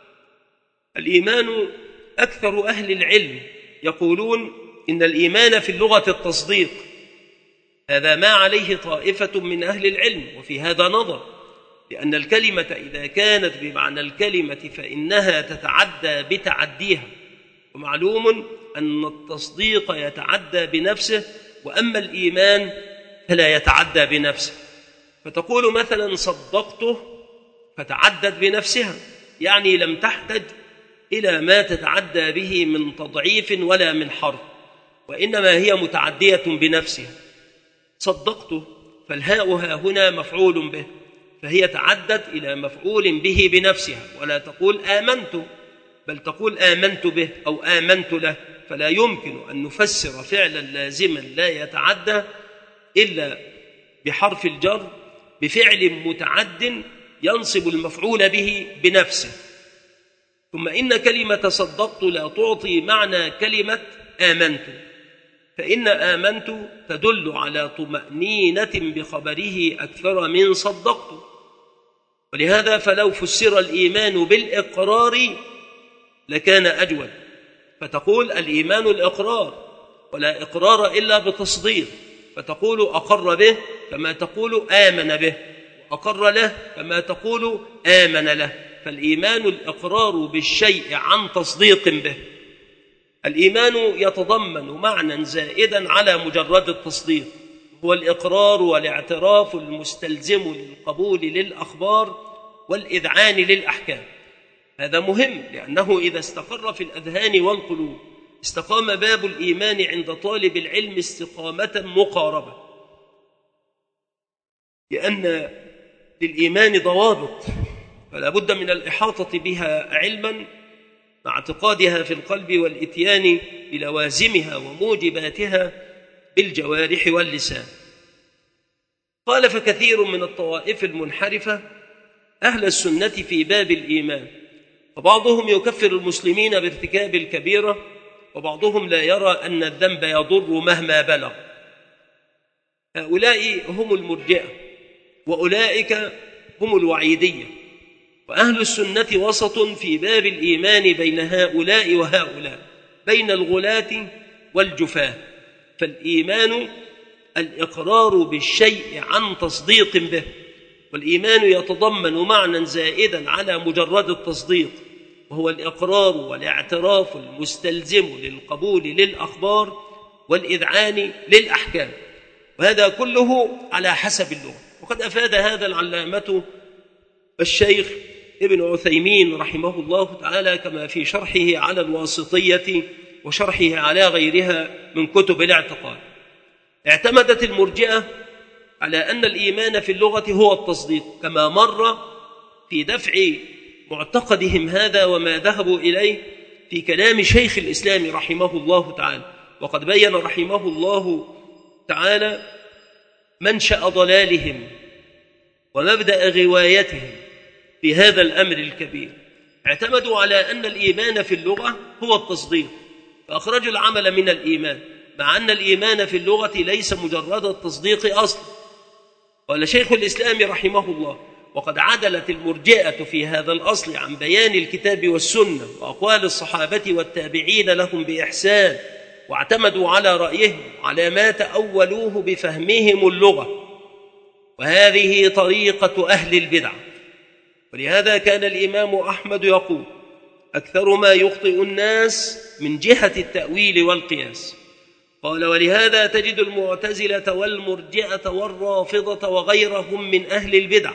الإيمان أكثر أهل العلم يقولون إن الإيمان في اللغة التصديق، هذا ما عليه طائفة من أهل العلم، وفي هذا نظر، لأن الكلمة إذا كانت بمعنى الكلمة فإنها تتعدى بتعديها، ومعلوم أن التصديق يتعدى بنفسه، وأما الإيمان فلا يتعدى بنفسه. فتقول مثلا صدقته فتعدت بنفسها، يعني لم تحتج إلى ما تتعدى به من تضعيف ولا من حرف، وإنما هي متعدية بنفسها. صدقته فالهاء ها هنا مفعول به، فهي تعدت إلى مفعول به بنفسها، ولا تقول آمنت، بل تقول آمنت به أو آمنت له. فلا يمكن أن نفسر فعلا لازما لا يتعدى إلا بحرف الجر بفعل متعد ينصب المفعول به بنفسه. ثم إن كلمة صدقت لا تعطي معنى كلمة آمنت، فإن آمنت تدل على طمأنينة بخبره أكثر من صدقت. ولهذا فلو فسر الإيمان بالإقرار لكان أجود، فتقول الإيمان الإقرار، ولا إقرار إلا بتصديق، فتقول أقر به كما تقول آمن به، وأقر له كما تقول آمن له. فالإيمان الإقرار بالشيء عن تصديق به. الإيمان يتضمن معنى زائدا على مجرد التصديق، هو الإقرار والاعتراف المستلزم للقبول للأخبار والإذعان للأحكام. هذا مهم، لأنه إذا استقر في الأذهان والقلوب استقام باب الإيمان عند طالب العلم استقامة مقاربة، لأن للإيمان ضوابط، فلا بد من الإحاطة بها علما مع اعتقادها في القلب والإتيان بلوازمها وموجباتها بالجوارح واللسان. قال فكثير من الطوائف المنحرفة أهل السنة في باب الإيمان، وبعضهم يكفر المسلمين بارتكاب الكبيرة، وبعضهم لا يرى أن الذنب يضر مهما بلغ. هؤلاء هم المرجئة، وأولئك هم الوعيدية. وأهل السنة وسط في باب الإيمان بين هؤلاء وهؤلاء، بين الغلاة والجفاة. فالإيمان الإقرار بالشيء عن تصديق به، والإيمان يتضمن معنى زائدا على مجرد التصديق، وهو الإقرار والاعتراف المستلزم للقبول للأخبار والإذعان للأحكام، وهذا كله على حسب اللغة. وقد أفاد هذا العلامة الشيخ ابن عثيمين رحمه الله تعالى كما في شرحه على الواسطية وشرحه على غيرها من كتب الاعتقاد. اعتمدت المرجئة على أن الإيمان في اللغة هو التصديق، كما مر في دفع معتقدهم هذا وما ذهبوا إليه في كلام شيخ الإسلام رحمه الله تعالى. وقد بين رحمه الله تعالى منشأ ضلالهم ومبدأ غوايتهم في هذا الأمر الكبير. اعتمدوا على أن الإيمان في اللغة هو التصديق، فأخرجوا العمل من الإيمان، مع أن الإيمان في اللغة ليس مجرد التصديق أصلا. قال شيخ الإسلام رحمه الله وقد عدلت المرجئة في هذا الأصل عن بيان الكتاب والسنة وأقوال الصحابة والتابعين لهم بإحسان، واعتمدوا على رأيهم على ما تأولوه بفهمهم اللغة، وهذه طريقة أهل البدع. ولهذا كان الإمام أحمد يقول أكثر ما يخطئ الناس من جهة التأويل والقياس. قال ولهذا تجد المعتزلة والمرجئة والرافضة وغيرهم من أهل البدع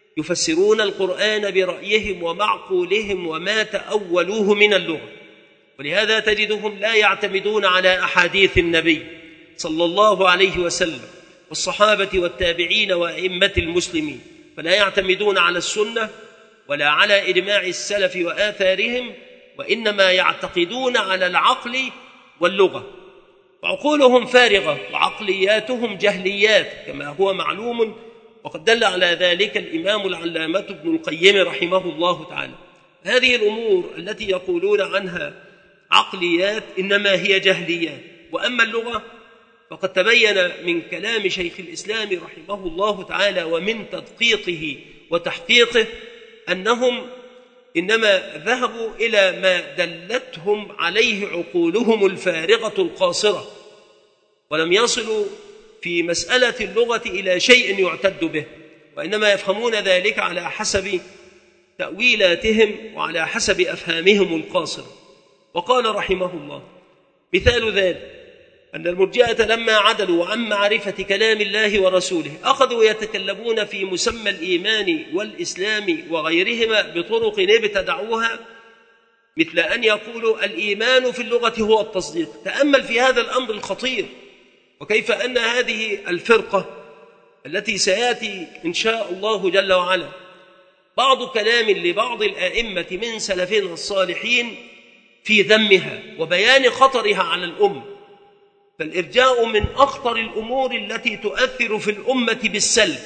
يفسرون القرآن برأيهم ومعقولهم وما تأولوه من اللغة، ولهذا تجدهم لا يعتمدون على أحاديث النبي صلى الله عليه وسلم والصحابة والتابعين وأئمة المسلمين، فلا يعتمدون على السنة ولا على إجماع السلف وآثارهم، وإنما يعتقدون على العقل واللغة، وعقولهم فارغة وعقلياتهم جهليات كما هو معلوم، وقد دل على ذلك الإمام العلامة ابن القيم رحمه الله تعالى. هذه الأمور التي يقولون عنها عقليات إنما هي جهليات. وأما اللغة فقد تبين من كلام شيخ الإسلام رحمه الله تعالى ومن تدقيقه وتحقيقه أنهم إنما ذهبوا إلى ما دلتهم عليه عقولهم الفارغة القاصرة، ولم يصلوا في مسألة اللغة إلى شيء يعتد به، وإنما يفهمون ذلك على حسب تأويلاتهم وعلى حسب أفهامهم القاصرة. وقال رحمه الله: مثال ذلك أن المرجئة لما عدلوا عن معرفة كلام الله ورسوله أخذوا يتكلمون في مسمى الإيمان والإسلام وغيرهما بطرق ابتدعوها، مثل أن يقولوا الإيمان في اللغة هو التصديق. تأمل في هذا الأمر الخطير، وكيف أن هذه الفرقة التي سيأتي إن شاء الله جل وعلا بعض كلام لبعض الآئمة من سلفنا الصالحين في ذمها وبيان خطرها على الأمة. فالإرجاء من أخطر الأمور التي تؤثر في الأمة بالسلب،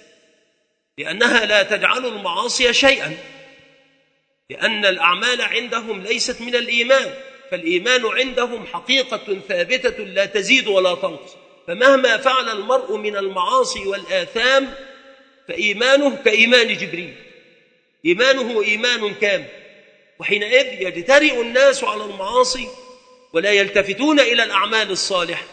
لأنها لا تجعل المعاصي شيئا، لأن الأعمال عندهم ليست من الإيمان، فالإيمان عندهم حقيقة ثابتة لا تزيد ولا تنقص، فمهما فعل المرء من المعاصي والآثام فإيمانه كإيمان جبريل، إيمانه إيمان كامل. وحينئذ يجترئ الناس على المعاصي ولا يلتفتون إلى الأعمال الصالحة.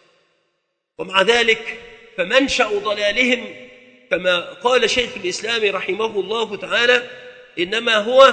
ومع ذلك فمنشأ ضلالهم كما قال شيخ الإسلام رحمه الله تعالى إنما هو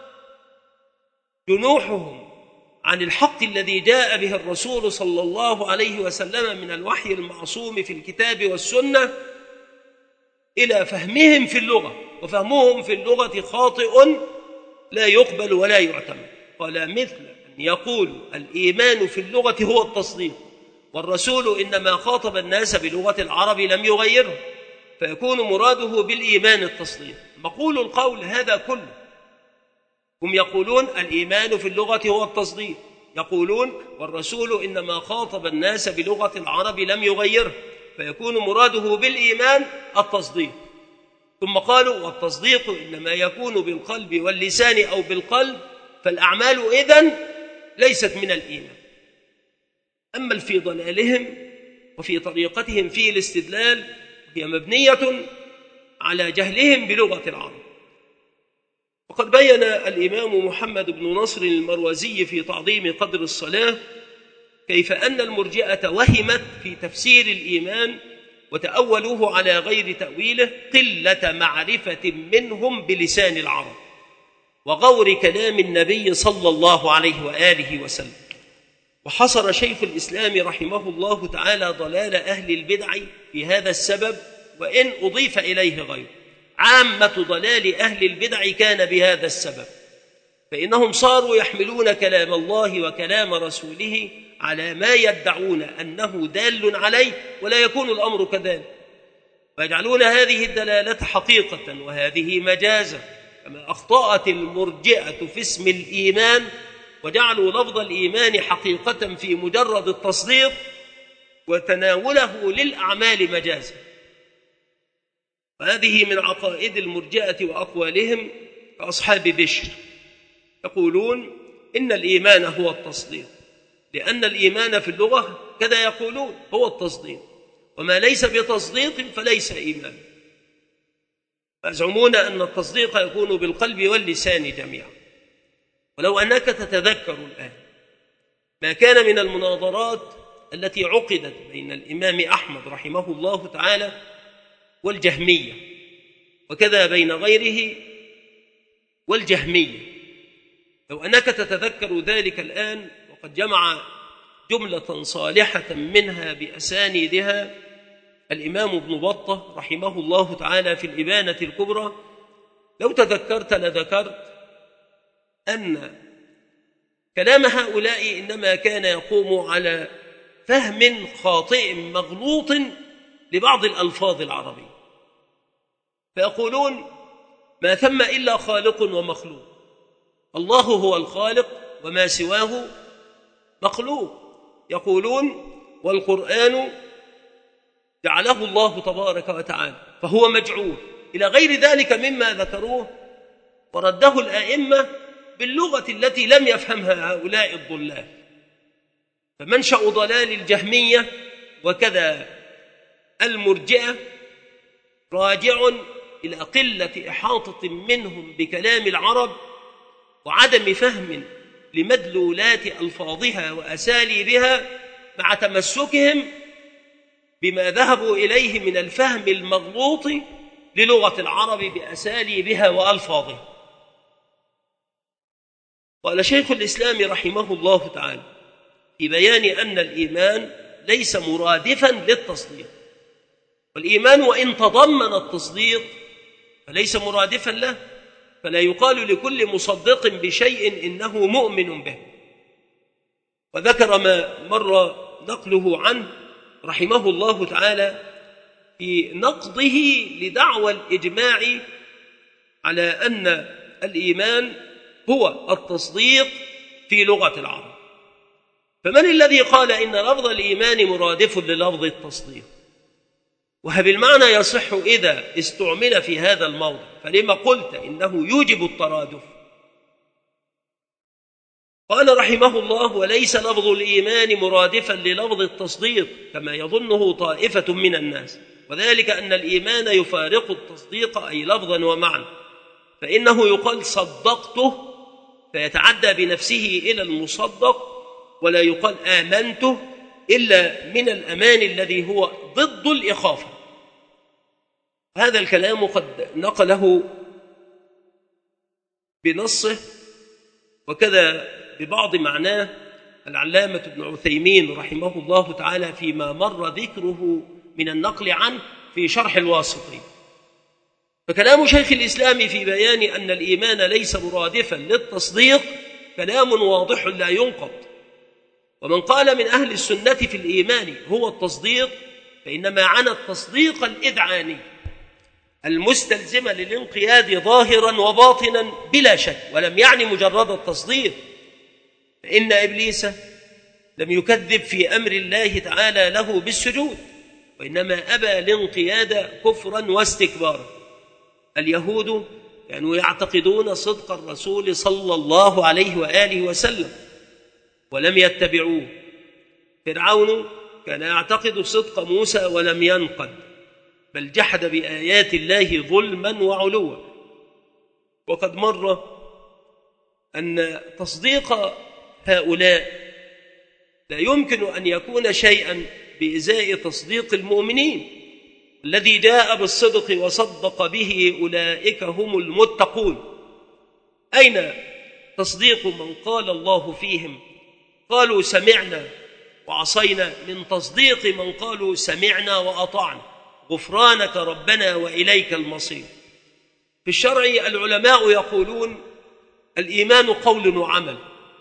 جنوحهم عن الحق الذي جاء به الرسول صلى الله عليه وسلم من الوحي المعصوم في الكتاب والسنة إلى فهمهم في اللغة، وفهمهم في اللغة خاطئ لا يقبل ولا يعتمد. قال: مثل أن يقول الإيمان في اللغة هو التصديق، والرسول إنما خاطب الناس بلغة العرب لم يغيره، فيكون مراده بالإيمان التصديق. مقول القول هذا كله. هم يقولون الإيمان في اللغة هو التصديق، يقولون والرسول إنما خاطب الناس بلغة العرب لم يغيره، فيكون مراده بالإيمان التصديق. ثم قالوا والتصديق إنما يكون بالقلب واللسان أو بالقلب، فالأعمال إذن ليست من الإيمان. أما في ضلالهم وفي طريقتهم في الاستدلال هي مبنية على جهلهم بلغة العرب. وقد بين الإمام محمد بن نصر المروزي في تعظيم قدر الصلاة كيف أن المرجئة وهمت في تفسير الإيمان وتأولوه على غير تأويله قلة معرفة منهم بلسان العرب وغور كلام النبي صلى الله عليه وآله وسلم. وحصر شيخ الإسلام رحمه الله تعالى ضلال أهل البدع في هذا السبب، وإن أضيف إليه غيره. عامة ضلال أهل البدع كان بهذا السبب، فإنهم صاروا يحملون كلام الله وكلام رسوله على ما يدعون أنه دال عليه ولا يكون الأمر كذلك، ويجعلون هذه الدلالة حقيقة وهذه مجازا، كما أخطأت المرجئة في اسم الإيمان وجعلوا لفظ الإيمان حقيقة في مجرد التصديق وتناوله للأعمال مجازا. وهذه من عقائد المرجئة وأقوالهم كأصحاب بشر، يقولون إن الإيمان هو التصديق، لأن الإيمان في اللغة كذا يقولون هو التصديق، وما ليس بتصديق فليس إيمان. ويزعمون أن التصديق يكون بالقلب واللسان جميعا. ولو أنك تتذكر الآن ما كان من المناظرات التي عقدت بين الإمام أحمد رحمه الله تعالى والجهمية، وكذا بين غيره والجهمية، لو أنك تتذكر ذلك الآن، وقد جمع جملة صالحة منها بأسانيدها الإمام ابن بطة رحمه الله تعالى في الإبانة الكبرى، لو تذكرت لذكرت أن كلام هؤلاء إنما كان يقوم على فهم خاطئ مغلوط لبعض الألفاظ العربية، فيقولون ما ثم إلا خالق ومخلوق، الله هو الخالق وما سواه مخلوق. يقولون والقرآن جعله الله تبارك وتعالى فهو مجعول، إلى غير ذلك مما ذكروه ورده الآئمة باللغة التي لم يفهمها هؤلاء الضلال. فمنشأ ضلال الجهمية وكذا المرجئة راجع إلى قلة إحاطة منهم بكلام العرب وعدم فهم لمدلولات ألفاظها وأساليبها، مع تمسكهم بما ذهبوا إليه من الفهم المغلوط للغة العرب بأساليبها وألفاظها. قال شيخ الإسلام رحمه الله تعالى في بيان أن الإيمان ليس مرادفا للتصديق، والإيمان وإن تضمن التصديق فليس مرادفا له، فلا يقال لكل مصدق بشيء إنه مؤمن به. وذكر ما مر نقله عنه رحمه الله تعالى في نقضه لدعوى الإجماع على أن الإيمان هو التصديق في لغة العرب. فمن الذي قال إن لفظ الإيمان مرادف للفظ التصديق؟ وبالمعنى يصح إذا استعمل في هذا الموضع، فلما قلت إنه يوجب الترادف؟ قال رحمه الله وليس لفظ الإيمان مرادفا للفظ التصديق كما يظنه طائفة من الناس، وذلك أن الإيمان يفارق التصديق أي لفظا ومعنى، فإنه يقال صدقته فيتعدى بنفسه إلى المصدق، ولا يقال آمنته إلا من الأمان الذي هو ضد الإخافة. هذا الكلام قد نقله بنصه وكذا ببعض معناه العلامة ابن عثيمين رحمه الله تعالى فيما مر ذكره من النقل عنه في شرح الواسطي. فكلام شيخ الإسلام في بيان أن الإيمان ليس مرادفا للتصديق كلام واضح لا ينقض. ومن قال من أهل السنة في الإيمان هو التصديق فإنما عنى التصديق الإذعاني المستلزم للانقياد ظاهرا وباطنا بلا شك، ولم يعني مجرد التصديق، فإن إبليس لم يكذب في أمر الله تعالى له بالسجود، وإنما أبى الانقياد كفرا واستكبارا. اليهود كانوا يعتقدون صدق الرسول صلى الله عليه وآله وسلم ولم يتبعوه. فرعون كان يعتقد صدق موسى ولم ينقد، بل جحد بآيات الله ظلما وعلوا. وقد مر أن تصديق هؤلاء لا يمكن أن يكون شيئا بإزاء تصديق المؤمنين الذي جاء بالصدق وصدق به أولئك هم المتقون. أين تصديق من قال الله فيهم قالوا سمعنا وعصينا من تصديق من قالوا سمعنا وأطعنا غفرانك ربنا وإليك المصير؟ في الشرع العلماء يقولون الإيمان قول وعمل.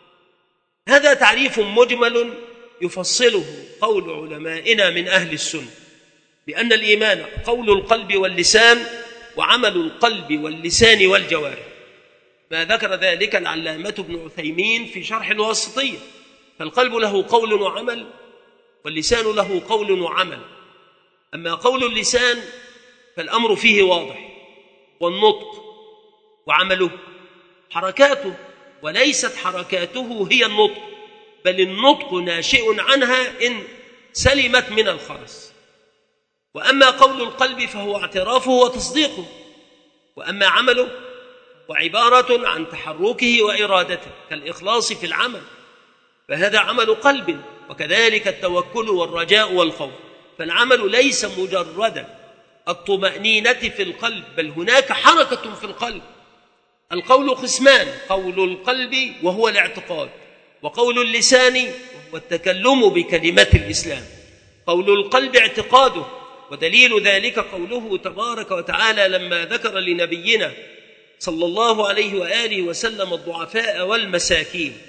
هذا تعريف مجمل يفصله قول علمائنا من أهل السنة بأن الإيمان قول القلب واللسان وعمل القلب واللسان والجوارح، ما ذكر ذلك العلامة ابن عثيمين في شرح الواسطية. فالقلب له قول وعمل واللسان له قول وعمل. أما قول اللسان فالأمر فيه واضح، والنطق وعمله حركاته، وليست حركاته هي النطق، بل النطق ناشئ عنها إن سلمت من الخرس. وأما قول القلب فهو اعترافه وتصديقه، وأما عمله وعبارة عن تحركه وإرادته كالإخلاص في العمل، فهذا عمل قلب. وكذلك التوكل والرجاء والخوف، فالعمل ليس مجرد الطمأنينة في القلب، بل هناك حركة في القلب. القول قسمان، قول القلب وهو الاعتقاد، وقول اللسان وهو التكلم بكلمة الإسلام. قول القلب اعتقاده، ودليل ذلك قوله تبارك وتعالى لما ذكر لنبينا صلى الله عليه وآله وسلم الضعفاء والمساكين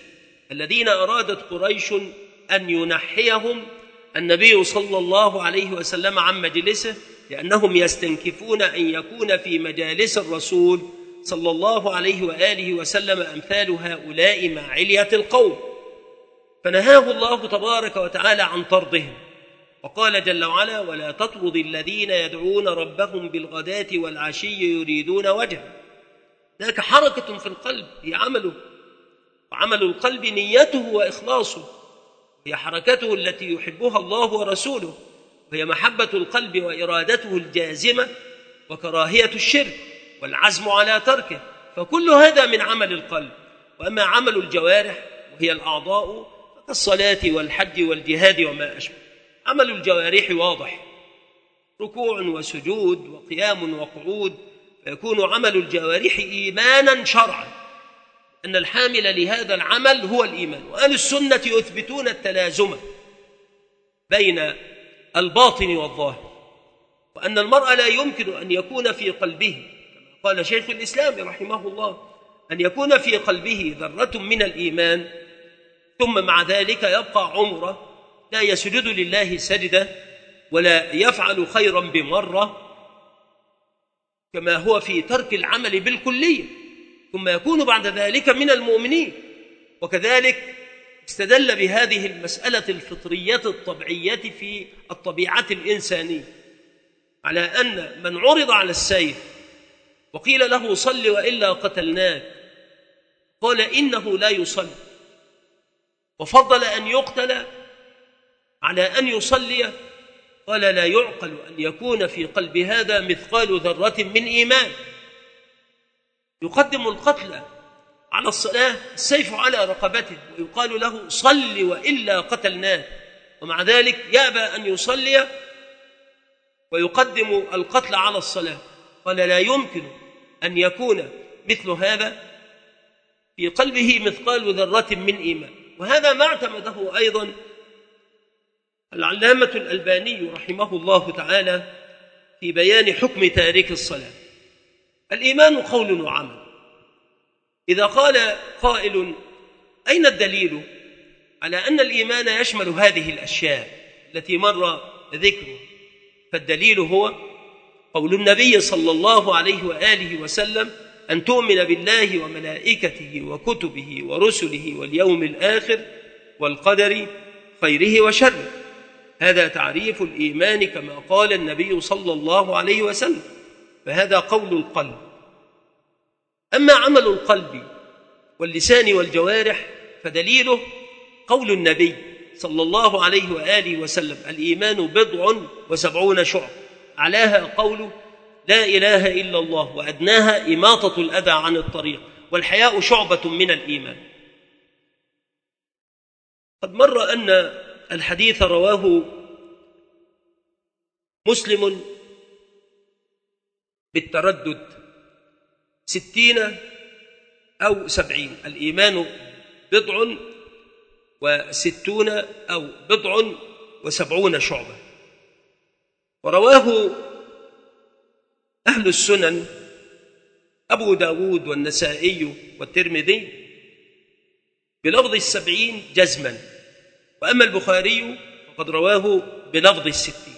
الذين أرادت قريش أن ينحيهم النبي صلى الله عليه وسلم عن مجلسه، لأنهم يستنكفون أن يكون في مجالس الرسول صلى الله عليه وآله وسلم أمثال هؤلاء مع علية القوم، فنهاه الله تبارك وتعالى عن طردهم، وقال جل وعلا: ولا تطرد الذين يدعون ربهم بالغداة والعشي يريدون وجهه. ذاك حركة في القلب هي عمله، وعمل القلب نيته وإخلاصه، هي حركته التي يحبها الله ورسوله، وهي محبة القلب وإرادته الجازمة وكراهية الشرك والعزم على تركه، فكل هذا من عمل القلب. وأما عمل الجوارح وهي الأعضاء كالصلاة والحج والجهاد وما أشبه، عمل الجوارح واضح، ركوع وسجود وقيام وقعود، فيكون عمل الجوارح إيمانا شرعا، أن الحامل لهذا العمل هو الإيمان. وأهل السنة يثبتون التلازم بين الباطن والظاهر، وأن المرء لا يمكن أن يكون في قلبه، كما قال شيخ الإسلام رحمه الله، أن يكون في قلبه ذرة من الإيمان ثم مع ذلك يبقى عمره لا يسجد لله سجدة ولا يفعل خيرا بمرة، كما هو في ترك العمل بالكلية، ثم يكون بعد ذلك من المؤمنين. وكذلك استدل بهذه المسألة الفطرية الطبيعية في الطبيعة الإنسانية على أن من عرض على السيف وقيل له صل وإلا قتلناك قال إنه لا يصلي، وفضل أن يقتل على أن يصلي، قال لا يعقل أن يكون في قلب هذا مثقال ذرة من إيمان، يقدم القتل على الصلاة، السيف على رقبته، ويقال له صل وإلا قتلناه، ومع ذلك يأبى أن يصلي ويقدم القتل على الصلاة. قال لا يمكن أن يكون مثل هذا في قلبه مثقال ذرة من إيمان. وهذا ما اعتمده أيضا العلامة الألباني رحمه الله تعالى في بيان حكم تارك الصلاة. الإيمان قول وعمل. إذا قال قائل أين الدليل على أن الإيمان يشمل هذه الأشياء التي مر ذكرها؟ فالدليل هو قول النبي صلى الله عليه وآله وسلم: أن تؤمن بالله وملائكته وكتبه ورسله واليوم الآخر والقدر خيره وشره. هذا تعريف الإيمان كما قال النبي صلى الله عليه وسلم، فهذا قول القلب. أما عمل القلب واللسان والجوارح فدليله قول النبي صلى الله عليه وآله وسلم: الإيمان بضع وسبعون شعب، أعلاها قوله لا إله إلا الله، وأدناها إماطة الأذى عن الطريق، والحياء شعبة من الإيمان. قد مر أن الحديث رواه مسلم بالتردد ستين أو سبعين، الإيمان بضع وستون أو بضع وسبعون شعبة. ورواه أهل السنن أبو داود والنسائي والترمذي بلفظ السبعين جزما، وأما البخاري فقد رواه بلفظ الستين.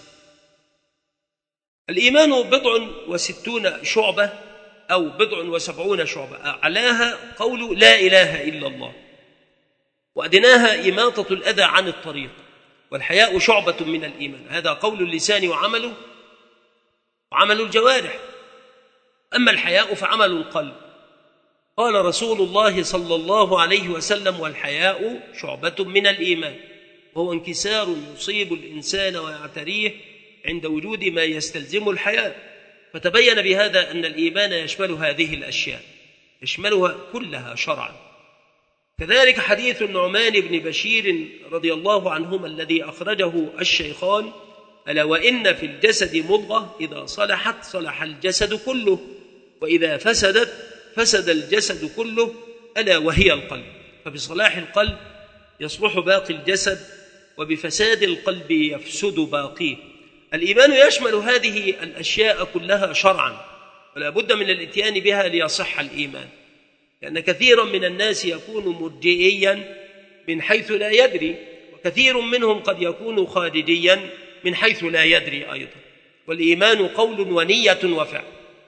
الإيمان بضع وستون شعبة أو بضع وسبعون شعبة، أعلاها قول لا إله إلا الله، وأدناها إماطة الأذى عن الطريق، والحياء شعبة من الإيمان. هذا قول اللسان وعمله وعمل الجوارح. أما الحياء فعمل القلب. قال رسول الله صلى الله عليه وسلم: والحياء شعبة من الإيمان، وهو انكسار يصيب الإنسان ويعتريه عند وجود ما يستلزم الحياء. فتبين بهذا أن الإيمان يشمل هذه الأشياء، يشملها كلها شرعا. كذلك حديث النعمان بن بشير رضي الله عنهما الذي أخرجه الشيخان: ألا وإن في الجسد مضغة إذا صلحت صلح الجسد كله، وإذا فسدت فسد الجسد كله، ألا وهي القلب. فبصلاح القلب يصلح باقي الجسد، وبفساد القلب يفسد باقيه. الإيمان يشمل هذه الأشياء كلها شرعا، ولا بد من الاتيان بها ليصح الإيمان، لأن كثيرا من الناس يكون مرجئيا من حيث لا يدري، وكثير منهم قد يكون خارجيا من حيث لا يدري أيضا. والإيمان قول ونية وفعل.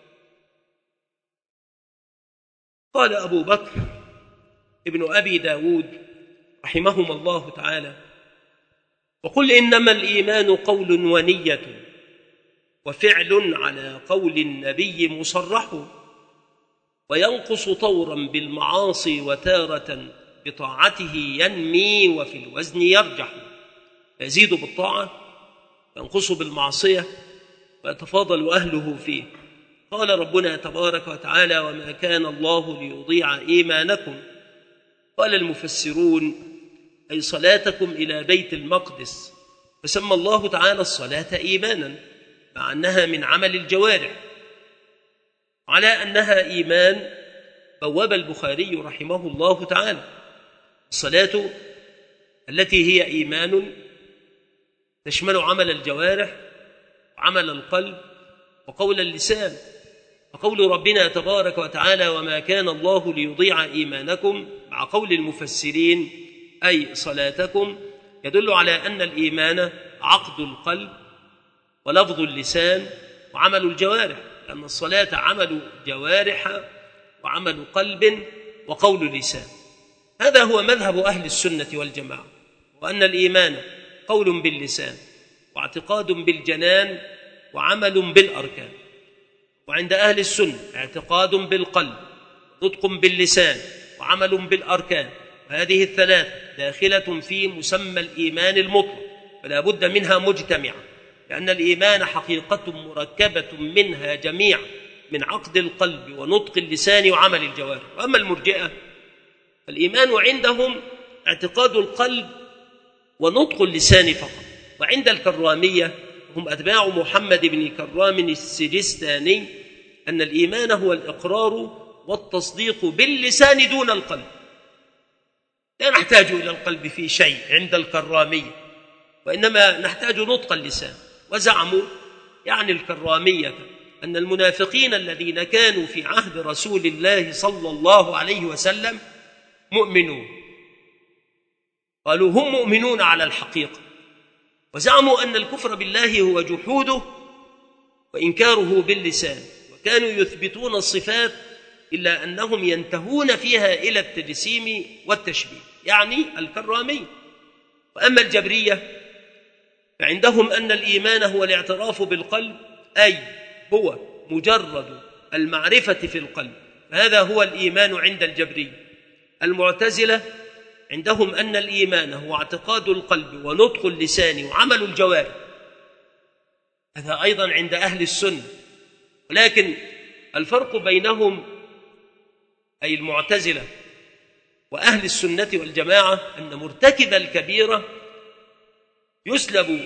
قال أبو بكر ابن أبي داود رحمهم الله تعالى: وقل إنما الإيمان قول ونية وفعل على قول النبي مصرح، وينقص طورا بالمعاصي وتارة بطاعته ينمي وفي الوزن يرجح. يزيد بالطاعة وينقص بالمعصية ويتفاضل أهله فيه. قال ربنا تبارك وتعالى: وما كان الله ليضيع إيمانكم. قال المفسرون: أي صلاتكم إلى بيت المقدس. فسمى الله تعالى الصلاة إيمانا مع أنها من عمل الجوارح. على أنها إيمان بواب البخاري رحمه الله تعالى: الصلاة التي هي إيمان تشمل عمل الجوارح وعمل القلب وقول اللسان. وقول ربنا تبارك وتعالى: وما كان الله ليضيع إيمانكم، مع قول المفسرين أي صلاتكم، يدل على أن الإيمان عقد القلب ولفظ اللسان وعمل الجوارح، لأن الصلاة عمل جوارح وعمل قلب وقول لسان. هذا هو مذهب أهل السنة والجماعة، وأن الإيمان قول باللسان واعتقاد بالجنان وعمل بالأركان. وعند أهل السنة اعتقاد بالقلب، نطق باللسان، وعمل بالأركان، وهذه الثلاث داخلة في مسمى الإيمان المطلق، فلا بد منها مجتمعة، لأن الإيمان حقيقة مركبة منها جميع، من عقد القلب ونطق اللسان وعمل الجوارح. وأما المرجئة فالإيمان عندهم اعتقاد القلب ونطق اللسان فقط. وعند الكرامية، هم أتباع محمد بن كرام السجستاني، أن الإيمان هو الإقرار والتصديق باللسان دون القلب. لا نحتاج إلى القلب في شيء عند الكرامية، وإنما نحتاج نطق اللسان. وزعموا يعني الكرامية أن المنافقين الذين كانوا في عهد رسول الله صلى الله عليه وسلم مؤمنون، قالوا هم مؤمنون على الحقيقة. وزعموا أن الكفر بالله هو جحوده وإنكاره باللسان، وكانوا يثبتون الصفات إلا أنهم ينتهون فيها إلى التجسيم والتشبيه، يعني الكرامية. وأما الجبرية فعندهم أن الإيمان هو الاعتراف بالقلب، أي هو مجرد المعرفة في القلب، هذا هو الإيمان عند الجبرية. المعتزلة عندهم أن الإيمان هو اعتقاد القلب ونطق اللسان وعمل الجوارح، هذا أيضا عند أهل السنة. ولكن الفرق بينهم أي المعتزلة وأهل السنة والجماعة أن مرتكب الكبيرة يسلب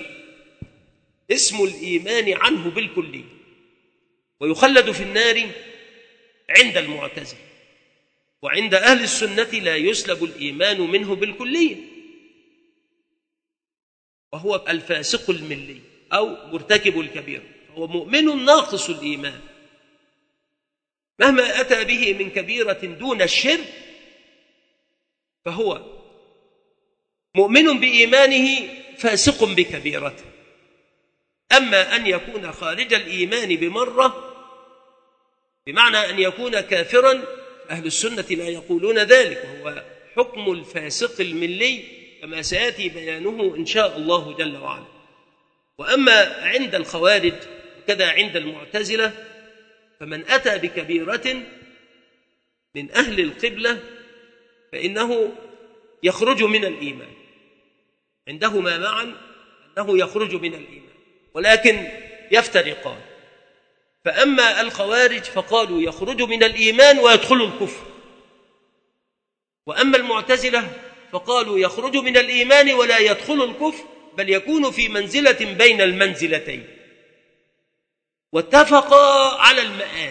اسم الإيمان عنه بالكلية ويخلد في النار عند المعتزلة، وعند أهل السنة لا يسلب الإيمان منه بالكلية، وهو الفاسق الملي أو مرتكب الكبيرة، هو مؤمن ناقص الإيمان مهما أتى به من كبيرة دون الشرك، فهو مؤمن بإيمانه فاسق بكبيرته. أما أن يكون خارج الإيمان بمرة بمعنى أن يكون كافرا، أهل السنة لا يقولون ذلك، وهو حكم الفاسق الملي كما سيأتي بيانه إن شاء الله جل وعلا. وأما عند الخوارج وكذا عند المعتزلة، فمن أتى بكبيرة من أهل القبلة فإنه يخرج من الإيمان، عندهما معا أنه يخرج من الإيمان، ولكن يفترقان. فأما الخوارج فقالوا يخرج من الإيمان ويدخل الكفر، وأما المعتزلة فقالوا يخرج من الإيمان ولا يدخل الكفر، بل يكون في منزلة بين المنزلتين. واتفقا على المآل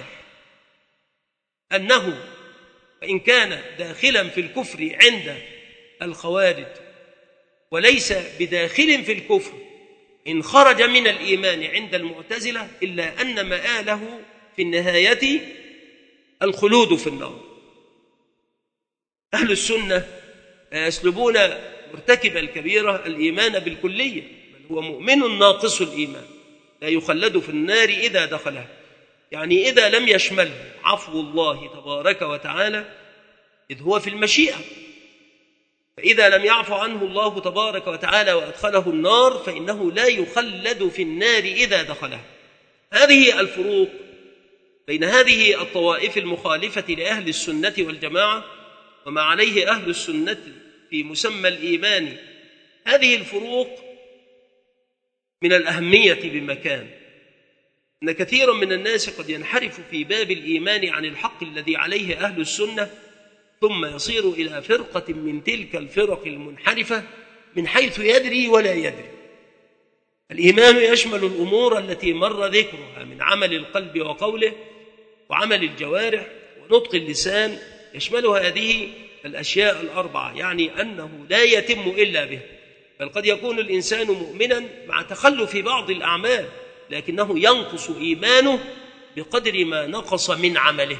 أنه فإن كان داخلا في الكفر عند الخوارج وليس بداخل في الكفر إن خرج من الإيمان عند المعتزلة، إلا أن مآله في النهاية الخلود في النار. أهل السنة يسلبون مرتكب الكبيرة الإيمان بالكلية، بل هو مؤمن ناقص الإيمان لا يخلد في النار إذا دخلها، يعني إذا لم يشمله عفو الله تبارك وتعالى إذ هو في المشيئة، فإذا لم يعفو عنه الله تبارك وتعالى وأدخله النار فإنه لا يخلد في النار إذا دخلها. هذه الفروق بين هذه الطوائف المخالفة لأهل السنة والجماعة وما عليه أهل السنة في مسمى الإيمان، هذه الفروق من الأهمية بمكان، أن كثيرا من الناس قد ينحرف في باب الإيمان عن الحق الذي عليه أهل السنة ثم يصير إلى فرقة من تلك الفرق المنحرفة من حيث يدري ولا يدري. الإيمان يشمل الأمور التي مر ذكرها من عمل القلب وقوله وعمل الجوارح ونطق اللسان، يشمل هذه الأشياء الأربعة، يعني أنه لا يتم إلا به، بل قد يكون الإنسان مؤمنا مع تخلف بعض الأعمال لكنه ينقص إيمانه بقدر ما نقص من عمله.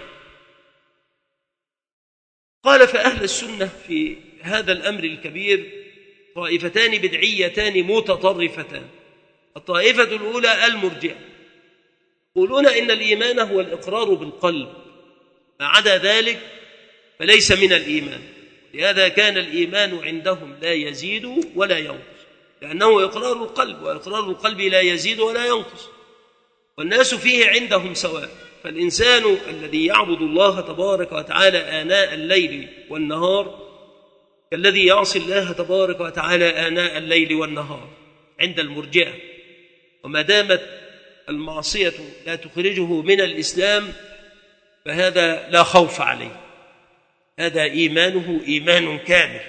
قال فأهل السنة في هذا الأمر الكبير طائفتان بدعيتان متطرفتان. الطائفة الأولى المرجئة، يقولون إن الإيمان هو الإقرار بالقلب، ما عدا ذلك فليس من الإيمان، لهذا كان الإيمان عندهم لا يزيد ولا ينقص، لأنه إقرار القلب، وإقرار القلب لا يزيد ولا ينقص، والناس فيه عندهم سواء. فالإنسان الذي يعبد الله تبارك وتعالى آناء الليل والنهار كالذي يعصي الله تبارك وتعالى آناء الليل والنهار عند المرجئة، وما دامت المعصية لا تخرجه من الإسلام فهذا لا خوف عليه، هذا إيمانه إيمان كامل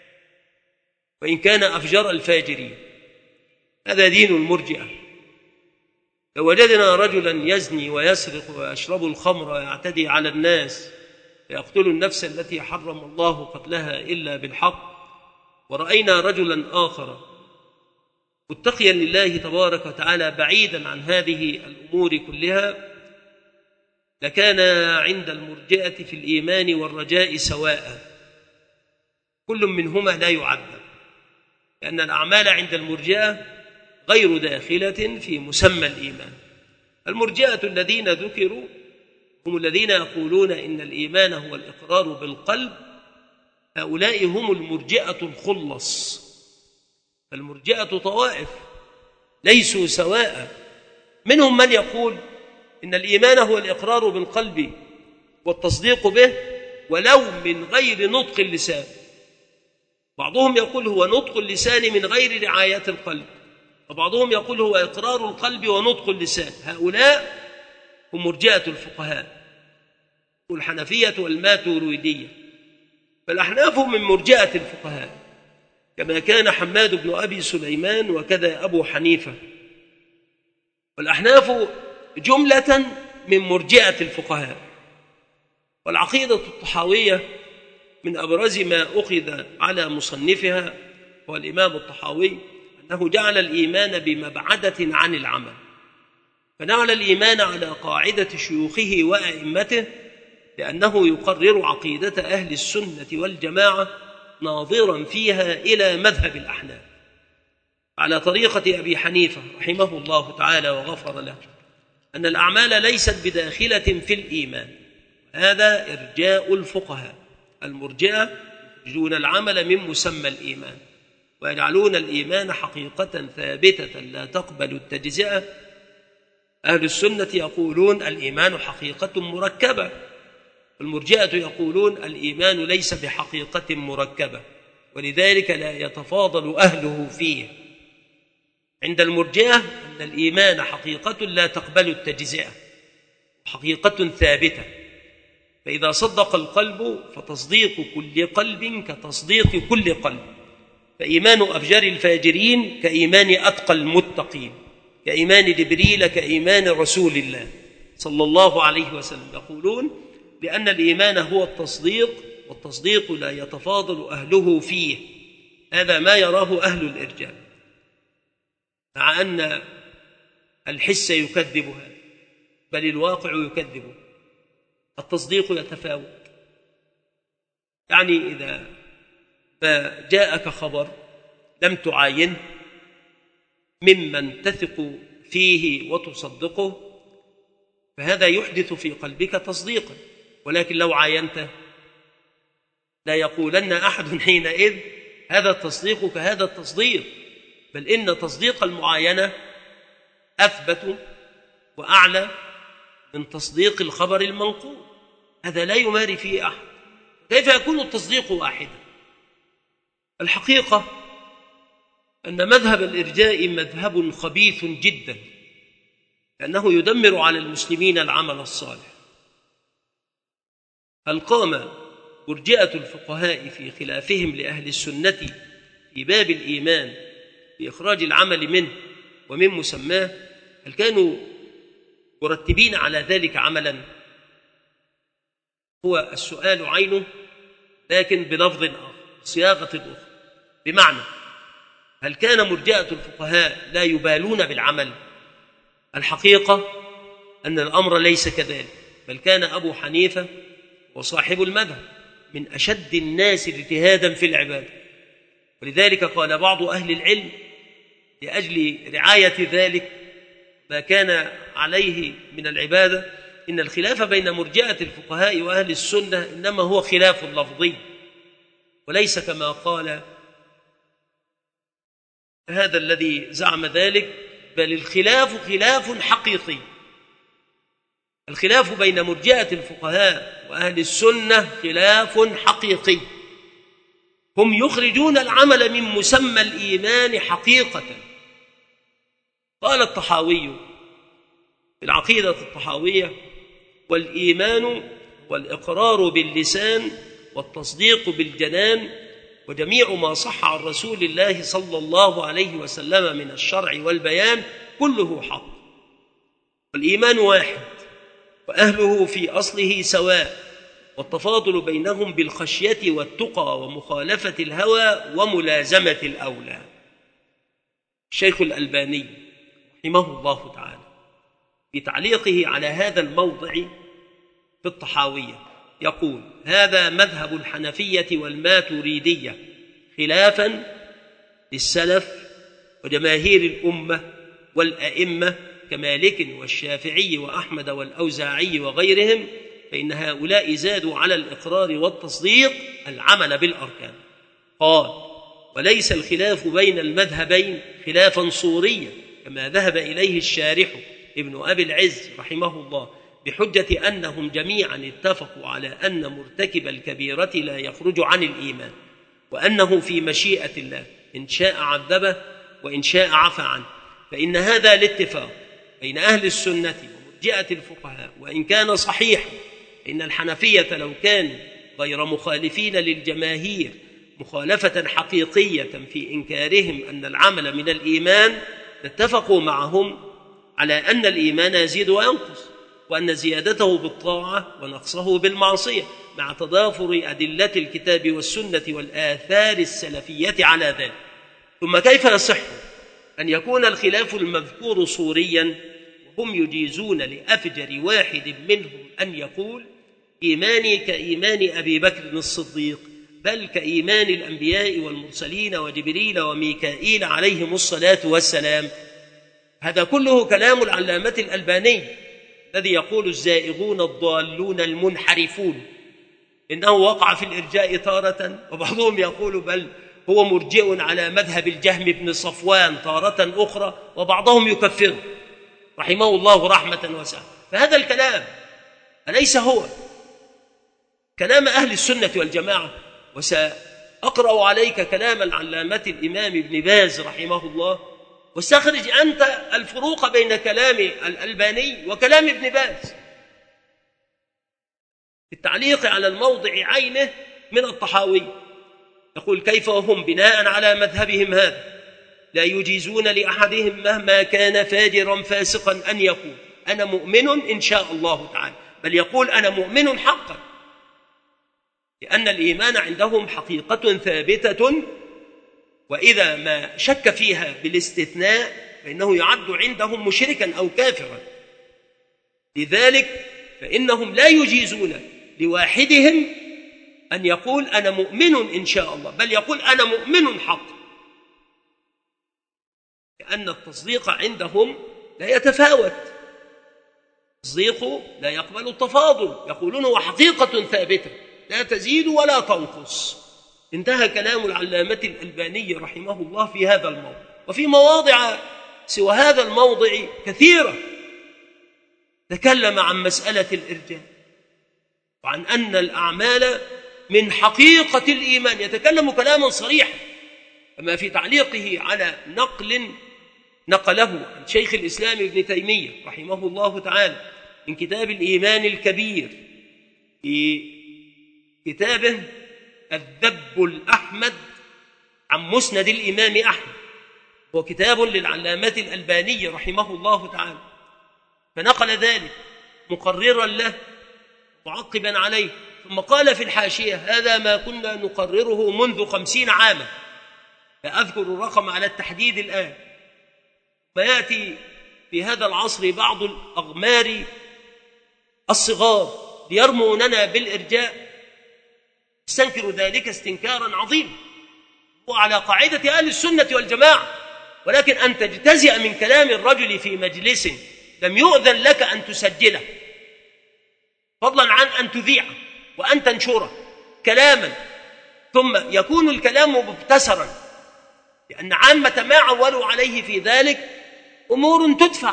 وإن كان أفجر الفاجرين. هذا دين المرجئة. لو وجدنا رجلا يزني ويسرق ويشرب الخمر ويعتدي على الناس ويقتل النفس التي حرم الله قتلها إلا بالحق، ورأينا رجلا آخر متقيا لله تبارك وتعالى بعيدا عن هذه الأمور كلها، لكان عند المرجئة في الإيمان والرجاء سواء، كل منهما لا يعذب، لأن الأعمال عند المرجئة غير داخلة في مسمى الإيمان. المرجئة الذين ذكروا هم الذين يقولون إن الإيمان هو الإقرار بالقلب، هؤلاء هم المرجئة الخلص. المرجئة طوائف ليسوا سواء، منهم من يقول إن الإيمان هو الإقرار بالقلب والتصديق به ولو من غير نطق اللسان، بعضهم يقول هو نطق اللسان من غير رعاية القلب، وبعضهم يقول هو إقرار القلب ونطق اللسان. هؤلاء هم مرجئة الفقهاء والحنفية والماتريدية، فالأحناف من مرجئة الفقهاء كما كان حماد بن أبي سليمان وكذا أبو حنيفة، والأحناف جملة من مرجئة الفقهاء. والعقيدة الطحاوية من أبرز ما أخذ على مصنفها والإمام الطحاوي أنه جعل الإيمان بمبعدة عن العمل، فنعل الإيمان على قاعدة شيوخه وأئمته، لأنه يقرر عقيدة أهل السنة والجماعة ناظرا فيها إلى مذهب الأحناف على طريقة أبي حنيفة رحمه الله تعالى وغفر له، أن الأعمال ليست بداخلة في الإيمان. هذا إرجاء الفقهاء. المرجئة يخرجون العمل من مسمى الإيمان ويجعلون الإيمان حقيقة ثابتة لا تقبل التجزئة. أهل السنة يقولون الإيمان حقيقة مركبة، والمرجئة يقولون الإيمان ليس بحقيقة مركبة، ولذلك لا يتفاضل أهله فيه. عند المرجئة أن الإيمان حقيقة لا تقبل التجزئة، حقيقة ثابتة، فإذا صدق القلب فتصديق كل قلب كتصديق كل قلب، فإيمان أفجر الفاجرين كإيمان أتقى المتقين، كإيمان جبريل كإيمان رسول الله صلى الله عليه وسلم. يقولون بأن الإيمان هو التصديق، والتصديق لا يتفاضل أهله فيه. هذا ما يراه أهل الإرجاء، مع أن الحس يكذبها بل الواقع يكذبه. التصديق يتفاوت، يعني إذا فجاءك خبر لم تعاينه ممن تثق فيه وتصدقه، فهذا يحدث في قلبك تصديقا. ولكن لو عاينته لا يقولن أحد حينئذ هذا التصديق كهذا التصديق، بل إن تصديق المعاينة أثبت وأعلى من تصديق الخبر المنقول. هذا لا يماري فيه أحد. كيف يكون التصديق واحدا؟ الحقيقة أن مذهب الإرجاء مذهب خبيث جدا، لأنه يدمر على المسلمين العمل الصالح. هل قام مرجئة الفقهاء في خلافهم لأهل السنة في باب الإيمان بإخراج العمل منه ومن مسماه؟ هل كانوا مرتبين على ذلك عملا؟ هو السؤال عينه، لكن بلفظ آخر، صياغة أخرى. بمعنى، هل كان مرجئة الفقهاء لا يبالون بالعمل؟ الحقيقة أن الأمر ليس كذلك، بل كان أبو حنيفة وصاحب المذهب من أشد الناس اجتهادا في العبادة. ولذلك قال بعض أهل العلم لأجل رعاية ذلك ما كان عليه من العبادة، إن الخلاف بين مرجئة الفقهاء وأهل السنة إنما هو خلاف لفظي، وليس كما قال هذا الذي زعم ذلك، بل الخلاف خلاف حقيقي. الخلاف بين مرجئة الفقهاء وأهل السنة خلاف حقيقي. هم يخرجون العمل من مسمى الإيمان حقيقة. قال الطحاوي في العقيدة الطحاوية: والإيمان والإقرار باللسان والتصديق بالجنان وجميع ما صح عن رسول الله صلى الله عليه وسلم من الشرع والبيان كله حق. والإيمان واحد وأهله في أصله سواء، والتفاضل بينهم بالخشية والتقى ومخالفة الهوى وملازمة الأولى. الشيخ الألباني رحمه الله تعالى في تعليقه على هذا الموضع في الطحاوية يقول: هذا مذهب الحنفية والماتريدية خلافا للسلف وجماهير الأمة والأئمة كمالك والشافعي وأحمد والأوزاعي وغيرهم، فإن هؤلاء زادوا على الإقرار والتصديق العمل بالأركان. قال: وليس الخلاف بين المذهبين خلافا صوريا كما ذهب إليه الشارح ابن أبي العز رحمه الله، بحجة أنهم جميعا اتفقوا على أن مرتكب الكبيرة لا يخرج عن الإيمان، وأنه في مشيئة الله إن شاء عذبه وإن شاء عفى عنه. فإن هذا الاتفاق بين أهل السنة ومرجئة الفقهاء وإن كان صحيحا، إن الحنفية لو كانوا غير مخالفين للجماهير مخالفة حقيقية في إنكارهم أن العمل من الإيمان، اتفقوا معهم على أن الإيمان يزيد وينقص، وأن زيادته بالطاعة ونقصه بالمعصية، مع تضافر أدلة الكتاب والسنة والآثار السلفية على ذلك. ثم كيف يصح أن يكون الخلاف المذكور صوريا وهم يجيزون لأفجر واحد منهم أن يقول: إيماني كإيمان أبي بكر الصديق، بل كإيمان الأنبياء والمرسلين وجبريل وميكائيل عليهم الصلاة والسلام؟ هذا كله كلام العلامة الألباني الذي يقول: الزائغون الضالون المنحرفون إنه وقع في الإرجاء تارة، وبعضهم يقول بل هو مرجئ على مذهب الجهم بن صفوان تارة أخرى، وبعضهم يكفره رحمه الله رحمة واسعة. فهذا الكلام أليس هو كلام أهل السنة والجماعة؟ وسأقرأ عليك كلام العلامة الإمام ابن باز رحمه الله، واستخرج أنت الفروق بين كلام الألباني وكلام ابن باز في التعليق على الموضع عينه من الطحاوي. يقول: كيف وهم بناء على مذهبهم هذا لا يجيزون لأحدهم مهما كان فاجرا فاسقا أن يقول أنا مؤمن إن شاء الله تعالى، بل يقول أنا مؤمن حقا، لأن الإيمان عندهم حقيقة ثابتة، وإذا ما شك فيها بالاستثناء فإنه يعد عندهم مشركا أو كافرا. لذلك فإنهم لا يجيزون لواحدهم أن يقول أنا مؤمن إن شاء الله، بل يقول أنا مؤمن حق، لأن التصديق عندهم لا يتفاوت، التصديق لا يقبل التفاضل، يقولون وحقيقة ثابتة لا تزيد ولا تنقص. انتهى كلام العلامة الألباني رحمه الله في هذا الموضع، وفي مواضع سوى هذا الموضع كثيرة تكلم عن مسألة الإرجاء وعن أن الأعمال من حقيقة الإيمان، يتكلم كلاما صريحا، كما في تعليقه على نقل نقله عن شيخ الإسلام ابن تيمية رحمه الله تعالى من كتاب الإيمان الكبير، في كتابه الذب الأحمد عن مسند الإمام أحمد، هو كتاب للعلامة الألباني رحمه الله تعالى، فنقل ذلك مقررا له معقبا عليه، ثم قال في الحاشية هذا ما كنا نقرره منذ خمسين عاما، لا أذكر الرقم على التحديد الآن. ما يأتي في هذا العصر بعض الأغمار الصغار ليرموننا بالإرجاء، استنكر ذلك استنكارا عظيما، هو على قاعدة أهل السنة والجماعة، ولكن أن تجتزئ من كلام الرجل في مجلس لم يؤذن لك أن تسجله، فضلا عن أن تذيعه وأن تنشره كلاما، ثم يكون الكلام مبتسرا، لأن عامة ما عولوا عليه في ذلك أمور تدفع.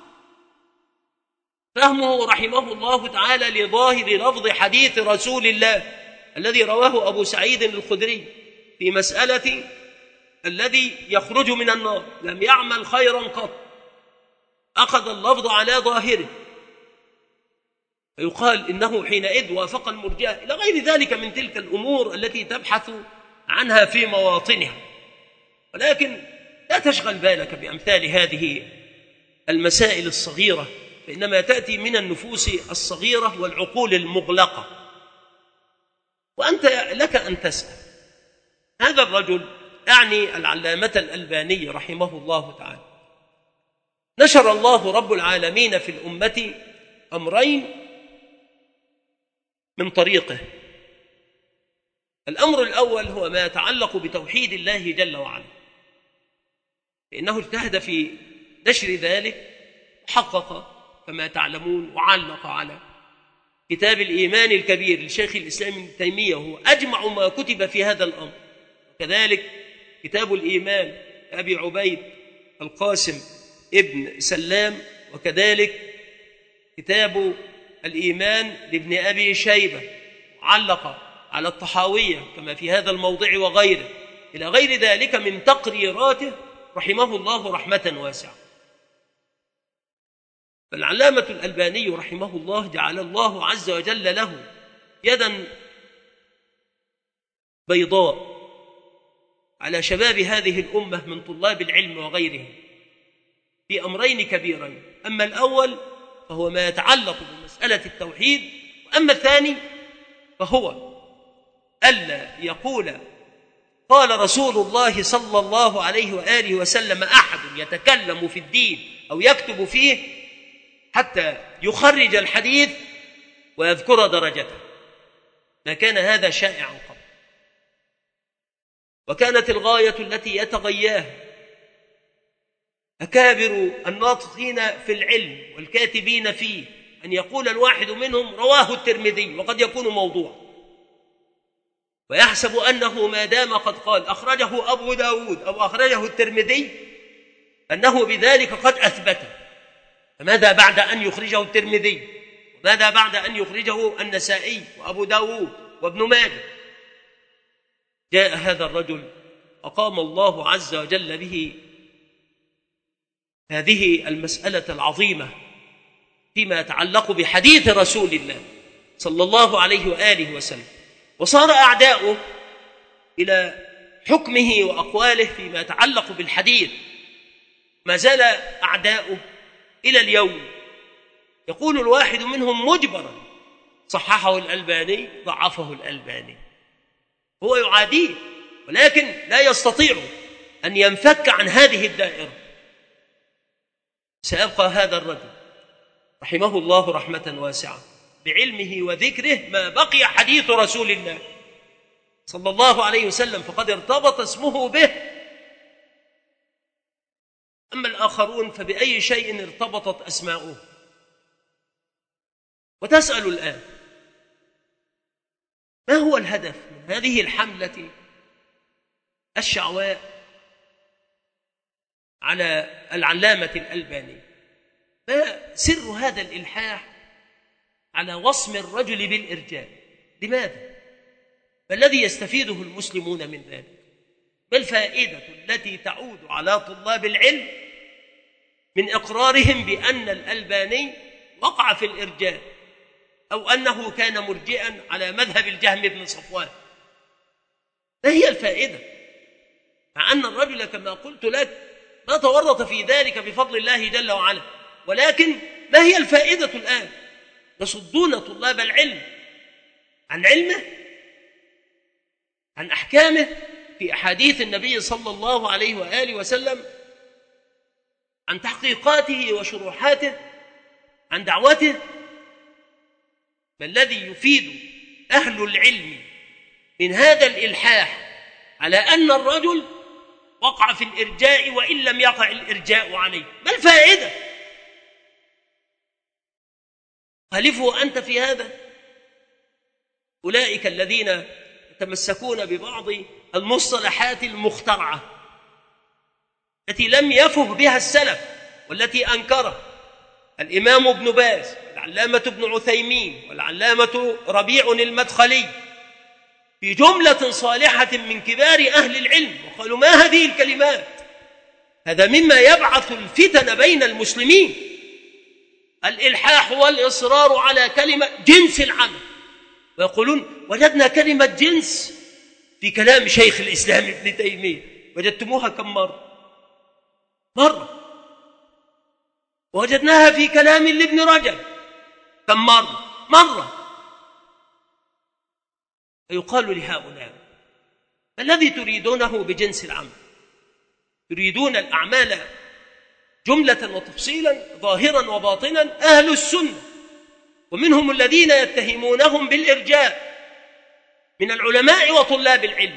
فهمه رحمه الله تعالى لظاهر لفظ حديث رسول الله الذي رواه أبو سعيد الخدري في مسألة الذي يخرج من النار لم يعمل خيرا قط، أخذ اللفظ على ظاهره، فيقال إنه حينئذ وافق المرجئة إلى غير ذلك من تلك الأمور التي تبحث عنها في مواطنها. ولكن لا تشغل بالك بأمثال هذه المسائل الصغيرة، فإنما تأتي من النفوس الصغيرة والعقول المغلقة. وأنت لك أن تسأل هذا الرجل، أعني العلامة الألباني رحمه الله تعالى، نشر الله رب العالمين في الأمة أمرين من طريقه. الأمر الأول هو ما يتعلق بتوحيد الله جل وعلا، لأنه اجتهد في نشر ذلك وحقق كما تعلمون، وعلق على كتاب الإيمان الكبير لشيخ الإسلام ابن تيمية، هو أجمع ما كتب في هذا الأمر. وكذلك كتاب الإيمان أبي عبيد القاسم ابن سلام، وكذلك كتاب الإيمان لابن أبي شيبة، علق على الطحاوية كما في هذا الموضع وغيره، إلى غير ذلك من تقريراته رحمه الله رحمة واسعة. فالعلامة الألباني رحمه الله جعل الله عز وجل له يدا بيضاء على شباب هذه الأمة من طلاب العلم وغيرهم في أمرين كبيرين. أما الأول فهو ما يتعلق بمسألة التوحيد، وأما الثاني فهو ألا يقول قال رسول الله صلى الله عليه وآله وسلم أحد يتكلم في الدين أو يكتب فيه حتى يخرج الحديث ويذكر درجته، ما كان هذا شائعا قبل. وكانت الغاية التي يتغياها أكابر الناطقين في العلم والكاتبين فيه أن يقول الواحد منهم رواه الترمذي، وقد يكون موضوع، ويحسب أنه ما دام قد قال أخرجه أبو داود أو أخرجه الترمذي أنه بذلك قد أثبته. فماذا بعد أن يخرجه الترمذي؟ وماذا بعد أن يخرجه النسائي وأبو داود وابن ماجه؟ جاء هذا الرجل أقام الله عز وجل به هذه المسألة العظيمة فيما يتعلق بحديث رسول الله صلى الله عليه وآله وسلم، وصار أعداؤه إلى حكمه وأقواله فيما يتعلق بالحديث ما زال أعداؤه إلى اليوم. يقول الواحد منهم مجبرا صححه الألباني ضعفه الألباني، هو يعاديه ولكن لا يستطيع أن ينفك عن هذه الدائرة. سيبقى هذا الرجل رحمه الله رحمة واسعة بعلمه وذكره ما بقي حديث رسول الله صلى الله عليه وسلم فقد ارتبط اسمه به. أما الآخرون فبأي شيء ارتبطت أسماؤهم؟ وتسأل الآن ما هو الهدف من هذه الحملة الشعواء على العلامة الألباني؟ ما سر هذا الإلحاح على وصم الرجل بالإرجاء؟ لماذا؟ ما الذي يستفيده المسلمون من ذلك؟ ما الفائدة التي تعود على طلاب العلم من إقرارهم بأن الألباني وقع في الإرجاء أو أنه كان مرجئا على مذهب الجهم بن صفوان؟ ما هي الفائدة؟ مع أن الرجل كما قلت لك ما تورط في ذلك بفضل الله جل وعلا، ولكن ما هي الفائدة الآن؟ يصدون طلاب العلم عن علمه، عن أحكامه في أحاديث النبي صلى الله عليه وآله وسلم، عن تحقيقاته وشروحاته، عن دعوته. ما الذي يفيد أهل العلم من هذا الإلحاح على أن الرجل وقع في الإرجاء وإن لم يقع الإرجاء عليه؟ ما الفائدة؟ خالفه أنت في هذا. أولئك الذين يتمسكون ببعض المصطلحات المخترعة التي لم يفه بها السلف والتي أنكرها الإمام ابن باز والعلامة ابن عثيمين والعلامة ربيع المدخلي في جملة صالحة من كبار أهل العلم، وقالوا ما هذه الكلمات؟ هذا مما يبعث الفتن بين المسلمين. الإلحاح والإصرار على كلمة جنس العمل، ويقولون وجدنا كلمة جنس في كلام شيخ الإسلام ابن تيمية. وجدتموها كم مرة؟ مرة. وجدناها في كلام لابن رجب كم مرة؟ مرة. فيقال لهؤلاء ما الذي تريدونه بجنس العمل؟ تريدون الأعمال جملة وتفصيلا ظاهرا وباطنا. أهل السنة ومنهم الذين يتهمونهم بالإرجاء من العلماء وطلاب العلم،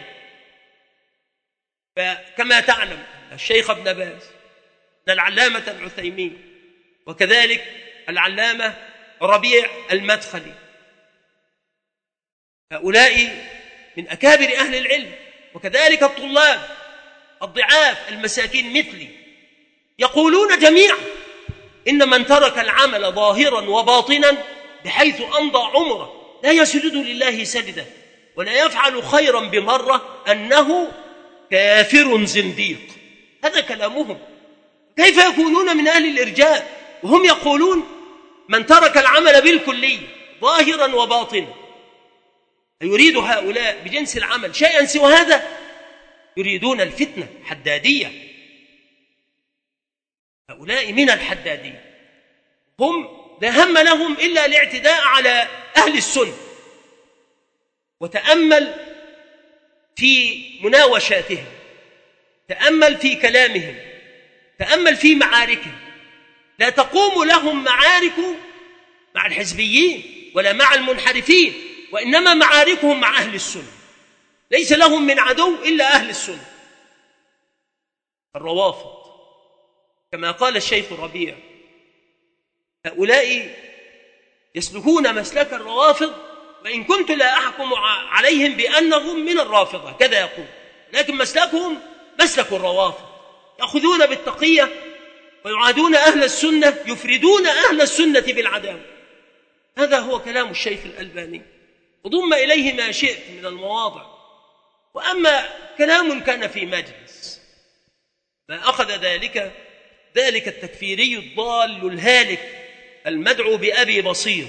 فكما تعلم الشيخ ابن باز، العلامة العثيمين، وكذلك العلامة ربيع المدخلي، هؤلاء من أكابر أهل العلم، وكذلك الطلاب الضعاف المساكين مثلي، يقولون جميعا إن من ترك العمل ظاهرا وباطنا بحيث أمضى عمره لا يسجد لله سجدة ولا يفعل خيرا بمرة أنه كافر زنديق. هذا كلامهم. كيف يكونون من أهل الإرجاء وهم يقولون من ترك العمل بالكلية ظاهرا وباطنا؟ يريد هؤلاء بجنس العمل شيئا سوى هذا؟ يريدون الفتنة حدادية. هؤلاء من الحدادية، هم لا هم لهم إلا الاعتداء على أهل السنة. وتأمل في مناوشاتهم، تأمل في كلامهم، تأمل في معاركهم. لا تقوم لهم معارك مع الحزبيين ولا مع المنحرفين، وإنما معاركهم مع أهل السنة. ليس لهم من عدو إلا أهل السنة. الروافض كما قال الشيخ ربيع، هؤلاء يسلكون مسلك الروافض، وإن كنت لا أحكم عليهم بأنهم من الرافضة كذا يقول، لكن مسلكهم مسلك الروافض. يأخذون بالتقية ويعادون أهل السنة، يفردون أهل السنة بالعداوة. هذا هو كلام الشيخ الألباني، وضم إليه ما شئت من المواضع. وأما كلام كان في مجلس، ما أخذ ذلك ذلك التكفيري الضال الهالك المدعو بأبي بصير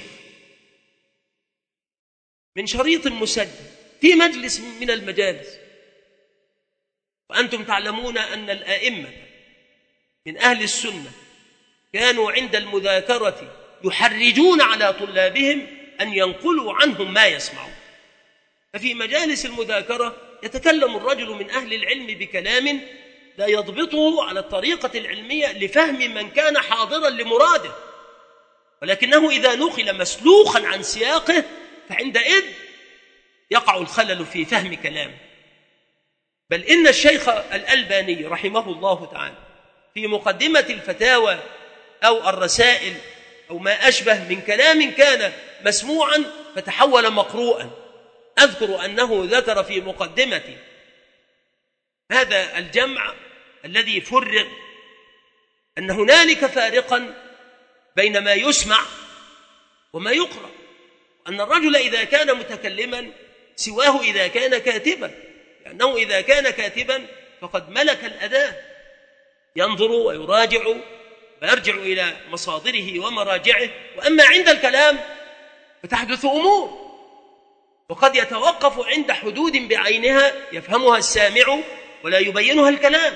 من شريط مسجل في مجلس من المجالس. وأنتم تعلمون أن الآئمة من أهل السنة كانوا عند المذاكرة يحرجون على طلابهم أن ينقلوا عنهم ما يسمعون. ففي مجالس المذاكرة يتكلم الرجل من أهل العلم بكلام لا يضبطه على الطريقة العلمية لفهم من كان حاضرا لمراده، ولكنه إذا نقل مسلوخا عن سياقه فعندئذ يقع الخلل في فهم كلامه. بل إن الشيخ الألباني رحمه الله تعالى في مقدمة الفتاوى أو الرسائل أو ما أشبه من كلام كان مسموعا فتحول مقروءا، أذكر أنه ذكر في مقدمة هذا الجمع الذي فرغ أن هنالك فارقا بين ما يسمع وما يقرأ، أن الرجل إذا كان متكلما سواه إذا كان كاتبا، لأنه إذا كان كاتبا فقد ملك الأداة، ينظر ويراجع ويرجع إلى مصادره ومراجعه. وأما عند الكلام فتحدث أمور، وقد يتوقف عند حدود بعينها يفهمها السامع ولا يبينها الكلام،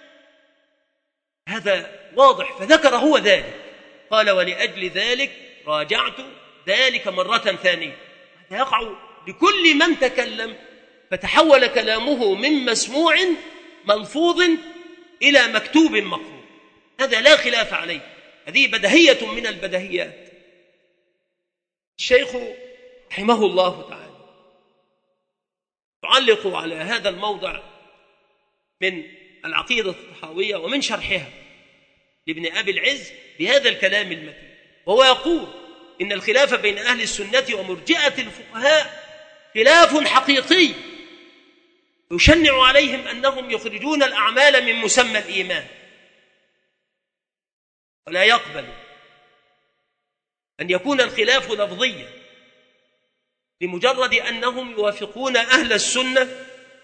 هذا واضح. فذكر هو ذلك، قال ولأجل ذلك راجعت ذلك مرة ثانية. هذا يقع لكل من تكلم فتحول كلامه من مسموع ملفوظ إلى مكتوب مقروء، هذا لا خلاف عليه، هذه بدهية من البدهيات. الشيخ رحمه الله تعالى تعلق على هذا الموضع من العقيدة الطحاوية ومن شرحها لابن أبي العز بهذا الكلام المتين، وهو يقول إن الخلاف بين أهل السنة ومرجئة الفقهاء خلاف حقيقي يشنع عليهم أنهم يخرجون الأعمال من مسمى الإيمان، ولا يقبل أن يكون الخلاف لفظيا لمجرد أنهم يوافقون أهل السنة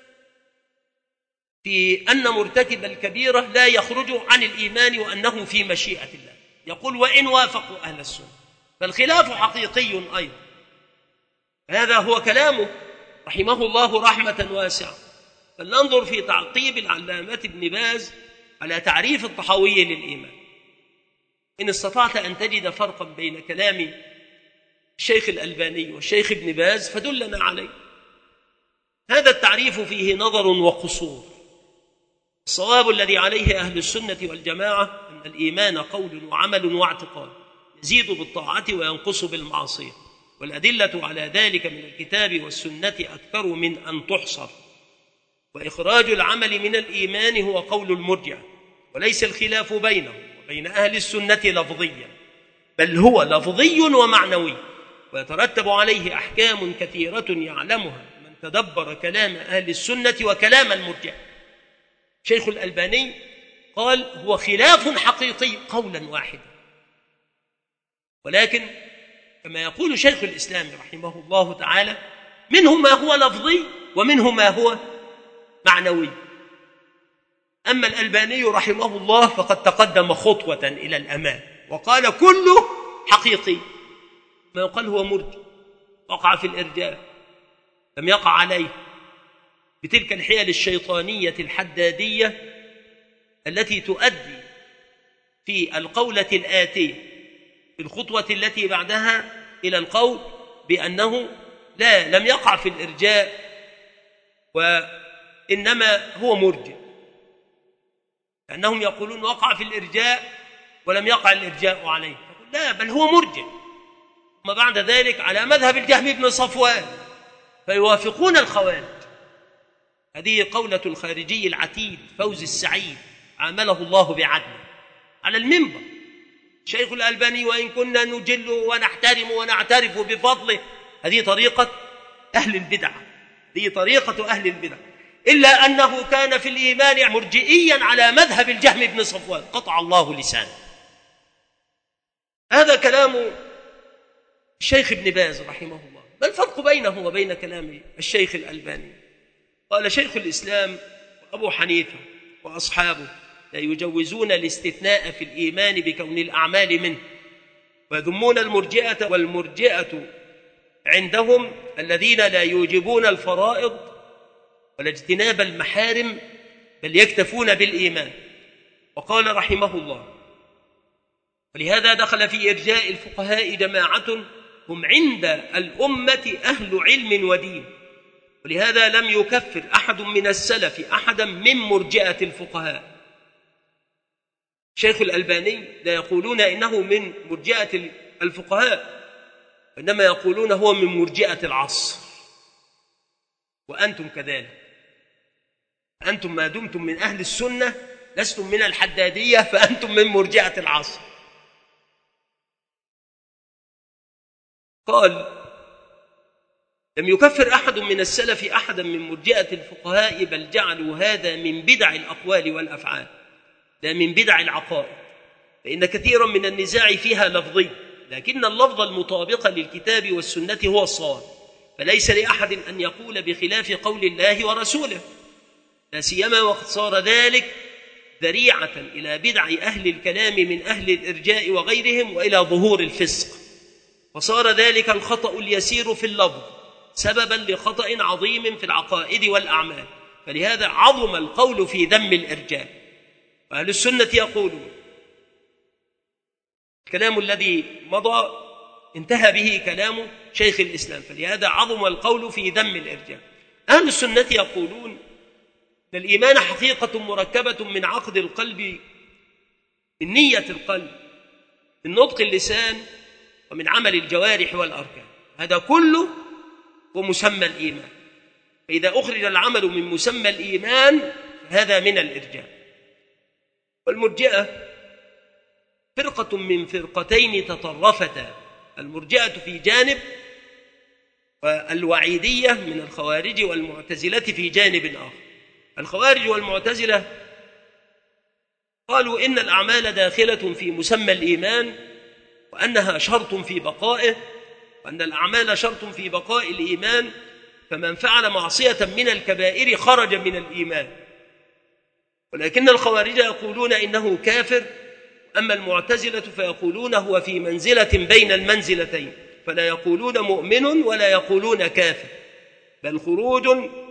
في أن مرتكب الكبيرة لا يخرج عن الإيمان وأنه في مشيئة الله. يقول وإن وافقوا أهل السنة، فالخلاف حقيقي أيضا. هذا هو كلامه رحمه الله رحمة واسعة. فلننظر في تعقيب العلامة ابن باز على تعريف الطحاوي للإيمان. إن استطعت أن تجد فرقا بين كلام الشيخ الألباني والشيخ ابن باز فدلنا عليه. هذا التعريف فيه نظر وقصور. الصواب الذي عليه أهل السنة والجماعة أن الإيمان قول وعمل واعتقاد، يزيد بالطاعة وينقص بالمعصية، والأدلة على ذلك من الكتاب والسنة أكثر من أن تحصر. وإخراج العمل من الإيمان هو قول المرجئة، وليس الخلاف بينه وبين أهل السنة لفظيا، بل هو لفظي ومعنوي، ويترتب عليه أحكام كثيرة يعلمها من تدبر كلام أهل السنة وكلام المرجئة. شيخ الألباني قال هو خلاف حقيقي قولا واحدا، ولكن كما يقول شيخ الإسلام رحمه الله تعالى منه ما هو لفظي ومنه ما هو معنوي. أما الألباني رحمه الله فقد تقدم خطوة إلى الأمام وقال كله حقيقي. ما يقال هو مرجئ وقع في الإرجاء لم يقع عليه بتلك الحيل الشيطانية الحدادية التي تؤدي في القولة الآتية في الخطوة التي بعدها إلى القول بأنه لا لم يقع في الإرجاء وإنما هو مرجئ، لأنهم يقولون وقع في الإرجاء ولم يقع الإرجاء عليه، لا بل هو مرجئ. ثم بعد ذلك على مذهب الجهم بن صفوان فيوافقون الخوارج. هذه قولة الخارجي العتيد فوز السعيد عامله الله بعدله على المنبر. شيخ الألباني وإن كنا نجل ونحترم ونعترف بفضله، هذه طريقة أهل البدع، هذه طريقة أهل البدع، إلا أنه كان في الإيمان مرجئيا على مذهب الجهم بن صفوان قطع الله لسانه. هذا كلام الشيخ ابن باز رحمه الله. ما الفرق بينه وبين كلام الشيخ الألباني؟ قال شيخ الإسلام وأبو حنيفة وأصحابه لا يجوزون الاستثناء في الإيمان بكون الأعمال منه، ويذمون المرجئة، والمرجئة عندهم الذين لا يوجبون الفرائض ولا اجتناب المحارم بل يكتفون بالإيمان. وقال رحمه الله ولهذا دخل في إرجاء الفقهاء جماعة هم عند الأمة أهل علم ودين، ولهذا لم يكفر أحد من السلف أحدا من مرجئة الفقهاء. شيخ الألباني لا يقولون إنه من مرجئة الفقهاء، إنما يقولون هو من مرجئة العصر، وأنتم كذلك. أنتم ما دمتم من أهل السنة لستم من الحدادية، فأنتم من مرجعة العصر. قال: لم يكفر أحد من السلف أحدا من مرجئة الفقهاء، بل جعلوا هذا من بدع الأقوال والأفعال لا من بدع العقائد، فإن كثيرا من النزاع فيها لفظي، لكن اللفظ المطابق للكتاب والسنة هو الصواب، فليس لأحد أن يقول بخلاف قول الله ورسوله، لا سيما وقد صار ذلك ذريعة إلى بدع أهل الكلام من أهل الإرجاء وغيرهم وإلى ظهور الفسق، وصار ذلك الخطأ اليسير في اللفظ سببا لخطأ عظيم في العقائد والأعمال، فلهذا عظم القول في ذم الإرجاء. وأهل السنة يقولون الكلام الذي مضى انتهى به كلام شيخ الإسلام، فلهذا عظم القول في ذم الإرجاء. أهل السنة يقولون أن الإيمان حقيقة مركبة من عقد القلب، من نية القلب، من نطق اللسان، ومن عمل الجوارح والأركان، هذا كله ومسمى الإيمان. فإذا أخرج العمل من مسمى الإيمان هذا من الإرجاء. والمرجئة فرقة من فرقتين تطرفتا، المرجئة في جانب، والوعيدية من الخوارج والمعتزلة في جانب آخر. الخوارج والمعتزلة قالوا إن الأعمال داخلة في مسمى الإيمان، وأنها شرط في بقائه، وأن الأعمال شرط في بقاء الإيمان، فمن فعل معصية من الكبائر خرج من الإيمان. ولكن الخوارج يقولون إنه كافر، أما المعتزلة فيقولون هو في منزلة بين المنزلتين، فلا يقولون مؤمن ولا يقولون كافر، بل خروج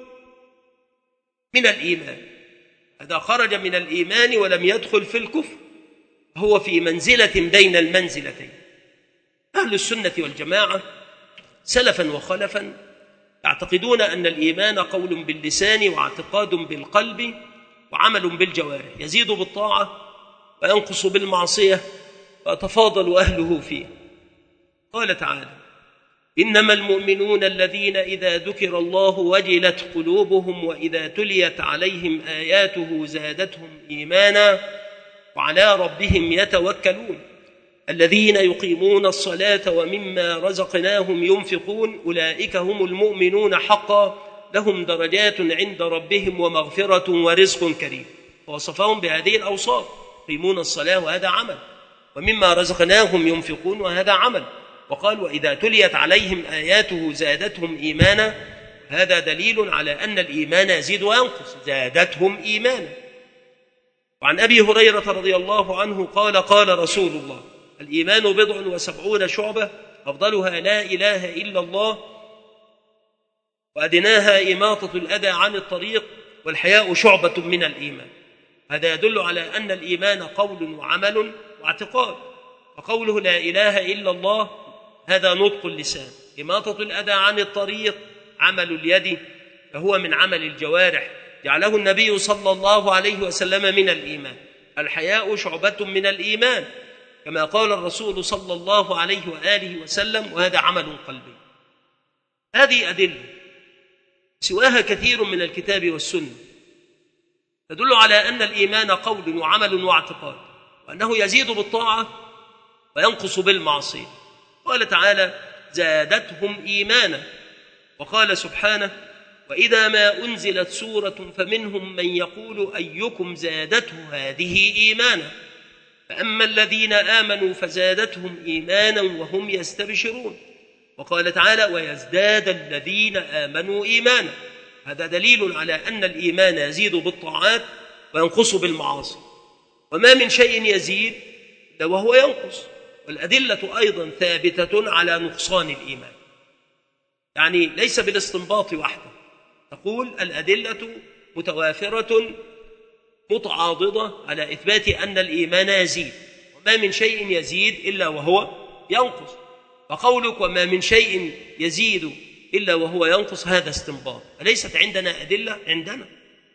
من الإيمان، هذا خرج من الإيمان ولم يدخل في الكفر، هو في منزلة بين المنزلتين. أهل السنة والجماعة سلفا وخلفا يعتقدون أن الإيمان قول باللسان واعتقاد بالقلب وعمل بالجوارح، يزيد بالطاعة وينقص بالمعصية ويتفاضل أهله فيه. قال تعالى: إنما المؤمنون الذين إذا ذكر الله وجلت قلوبهم وإذا تليت عليهم آياته زادتهم إيمانا وعلى ربهم يتوكلون الذين يقيمون الصلاة ومما رزقناهم ينفقون أولئك هم المؤمنون حقا لهم درجات عند ربهم ومغفرة ورزق كريم. ووصفهم بهذه الأوصاف: يقيمون الصلاة وهذا عمل، ومما رزقناهم ينفقون وهذا عمل. وقال: وإذا تليت عليهم آياته زادتهم إيمانا، هذا دليل على أن الإيمان يزيد وينقص، زادتهم إيمانا. وعن أبي هريرة رضي الله عنه قال: قال رسول الله: الإيمان بضع وسبعون شعبة، أفضلها لا إله إلا الله، وأدناها إماطة الأذى عن الطريق، والحياء شعبة من الإيمان. هذا يدل على أن الإيمان قول وعمل واعتقاد. وقوله لا إله إلا الله هذا نطق اللسان، إماطة الأذى عن الطريق عمل اليد، فهو من عمل الجوارح، جعله النبي صلى الله عليه وسلم من الإيمان. الحياء شعبة من الإيمان، كما قال الرسول صلى الله عليه وآله وسلم، وهذا عمل قلبي. هذه أدلة سواها كثير من الكتاب والسنة تدل على أن الإيمان قول وعمل واعتقاد، وأنه يزيد بالطاعة وينقص بالمعصية. قال تعالى: زادتهم إيمانا. وقال سبحانه: وإذا ما أنزلت سورة فمنهم من يقول أيكم زادته هذه إيمانا، فأما الذين آمنوا فزادتهم إيمانا وهم يستبشرون. وقال تعالى: ويزداد الذين آمنوا إيمانا. هذا دليل على أن الإيمان يزيد بالطاعات وينقص بالمعاصي، وما من شيء يزيد إلا وهو ينقص. والأدلة أيضا ثابتة على نقصان الإيمان، يعني ليس بالاستنباط وحده، تقول الأدلة متوافرة متعاضدة على إثبات أن الإيمان يزيد، وما من شيء يزيد إلا وهو ينقص. وقولك وما من شيء يزيد إلا وهو ينقص هذا استنباط، أليست عندنا أدلة؟ عندنا.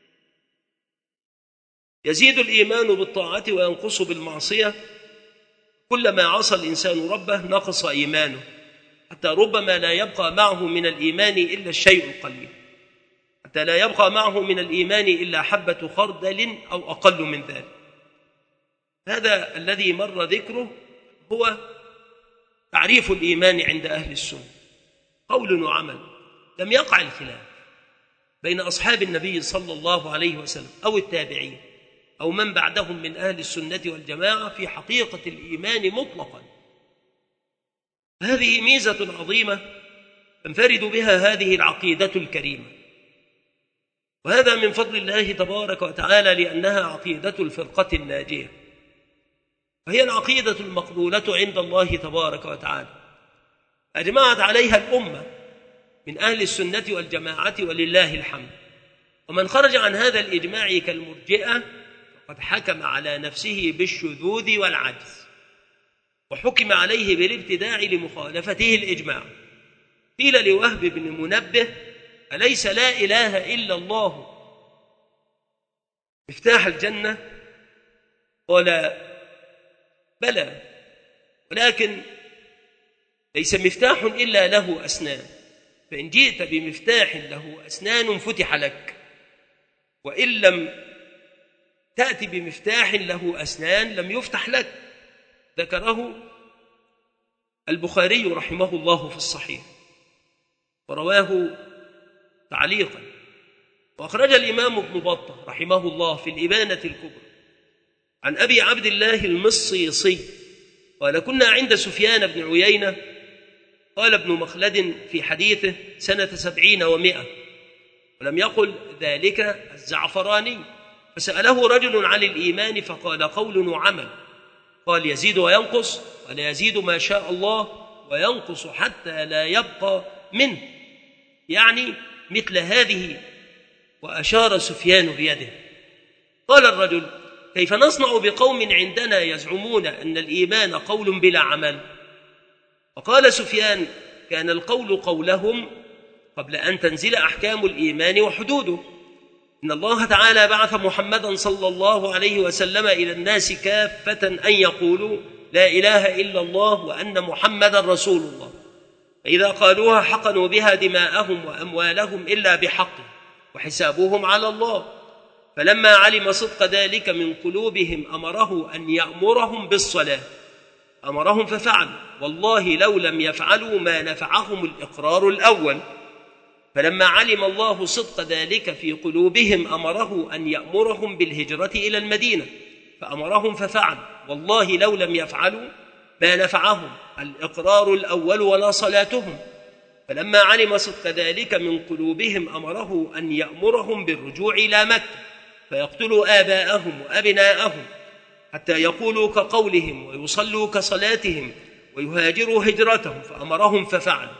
يزيد الإيمان بالطاعة وينقص بالمعصية، كلما عصى الإنسان ربه نقص إيمانه، حتى ربما لا يبقى معه من الإيمان إلا الشيء القليل. حتى لا يبقى معه من الإيمان إلا حبة خردل أو أقل من ذلك. هذا الذي مر ذكره هو تعريف الإيمان عند أهل السنة، قول وعمل. لم يقع الخلاف بين أصحاب النبي صلى الله عليه وسلم أو التابعين أو من بعدهم من أهل السنة والجماعة في حقيقة الإيمان مطلقا. هذه ميزة عظيمة تنفرد بها هذه العقيدة الكريمة، وهذا من فضل الله تبارك وتعالى، لأنها عقيدة الفرقة الناجية، وهي العقيدة المقبولة عند الله تبارك وتعالى، أجمعت عليها الأمة من أهل السنة والجماعة ولله الحمد. ومن خرج عن هذا الإجماع كالمرجئة فقد حكم على نفسه بالشذوذ والعجز، وحكم عليه بالابتداع لمخالفته الإجماع. قيل لوهب بن منبه: أليس لا إله إلا الله مفتاح الجنة؟ قال: بلى، ولكن ليس مفتاح إلا له أسنان، فإن جئت بمفتاح له أسنان فتح لك، وإن لم تأتي بمفتاح له أسنان لم يفتح لك. ذكره البخاري رحمه الله في الصحيح ورواه تعليقا، وأخرج الإمام ابن بطة رحمه الله في الإبانة الكبرى عن أبي عبد الله المصيصي قال: كنا عند سفيان بن عيينة، قال ابن مخلد في حديثه: سنة سبعين ومائة، ولم يقل ذلك الزعفراني. فسأله رجل عن الإيمان فقال: قول وعمل. قال: يزيد وينقص؟ قال: يزيد ما شاء الله وينقص حتى لا يبقى منه، يعني مثل هذه. وأشار سفيان بيده. قال الرجل: كيف نصنع بقوم عندنا يزعمون أن الإيمان قول بلا عمل؟ وقال سفيان: كان القول قولهم قبل أن تنزل أحكام الإيمان وحدوده. إن الله تعالى بعث محمدا صلى الله عليه وسلم إلى الناس كافة أن يقولوا لا إله إلا الله وأن محمدا رسول الله، فإذا قالوها حقنوا بها دماءهم وأموالهم إلا بحق، وحسابهم على الله. فلما علم صدق ذلك من قلوبهم أمره أن يأمرهم بالصلاة، أمرهم ففعلوا، والله لو لم يفعلوا ما نفعهم الإقرار الأول. فلما علم الله صدق ذلك في قلوبهم أمره أن يأمرهم بالهجرة إلى المدينة، فأمرهم ففعلوا، والله لو لم يفعلوا ما نفعهم الإقرار الأول ولا صلاتهم. فلما علم صدق ذلك من قلوبهم أمره أن يأمرهم بالرجوع إلى مكة، فيقتلوا آباءهم وأبناءهم حتى يقولوا كقولهم ويصلوا كصلاتهم ويهاجروا هجرتهم، فأمرهم ففعلوا،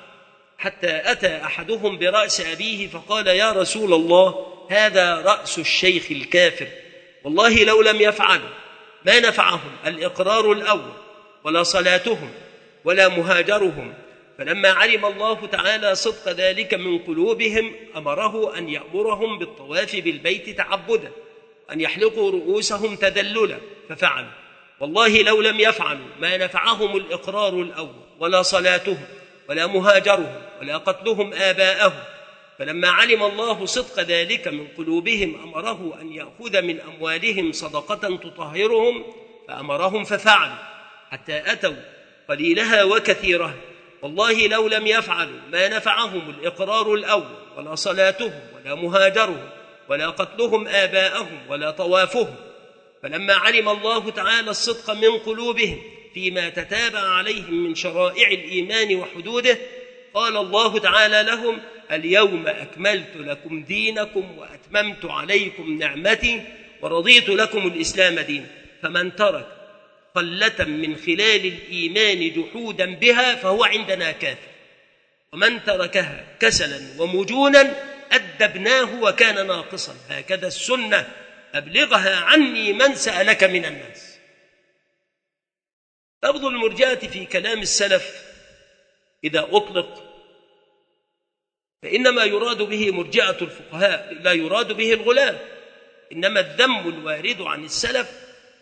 حتى أتى أحدهم برأس أبيه فقال: يا رسول الله، هذا رأس الشيخ الكافر، والله لو لم يفعلوا ما نفعهم الإقرار الأول ولا صلاتهم ولا مهاجرهم. فلما علم الله تعالى صدق ذلك من قلوبهم أمره أن يأمرهم بالطواف بالبيت تعبدا، أن يحلقوا رؤوسهم تدللا، ففعلوا، والله لو لم يفعلوا ما نفعهم الإقرار الأول ولا صلاتهم ولا مهاجرهم ولا قتلهم آباءهم. فلما علم الله صدق ذلك من قلوبهم أمره أن يأخذ من أموالهم صدقة تطهرهم، فأمرهم ففعلوا، حتى أتوا قليلها وكثيرها، والله لو لم يفعلوا ما نفعهم الإقرار الأول ولا صلاتهم ولا مهاجرهم ولا قتلهم آباءهم ولا طوافهم. فلما علم الله تعالى الصدق من قلوبهم فيما تتابع عليهم من شرائع الإيمان وحدوده، قال الله تعالى لهم: اليوم أكملت لكم دينكم وأتممت عليكم نعمتي ورضيت لكم الإسلام دينا. فمن ترك قلة من خلال الإيمان جحودا بها فهو عندنا كافر، ومن تركها كسلا ومجونا أدبناه وكان ناقصا، هكذا السنة، أبلغها عني من سألك من الناس. لفظ المرجئة في كلام السلف إذا أطلق فإنما يراد به مرجئة الفقهاء، لا يراد به الغلاة، إنما الذم الوارد عن السلف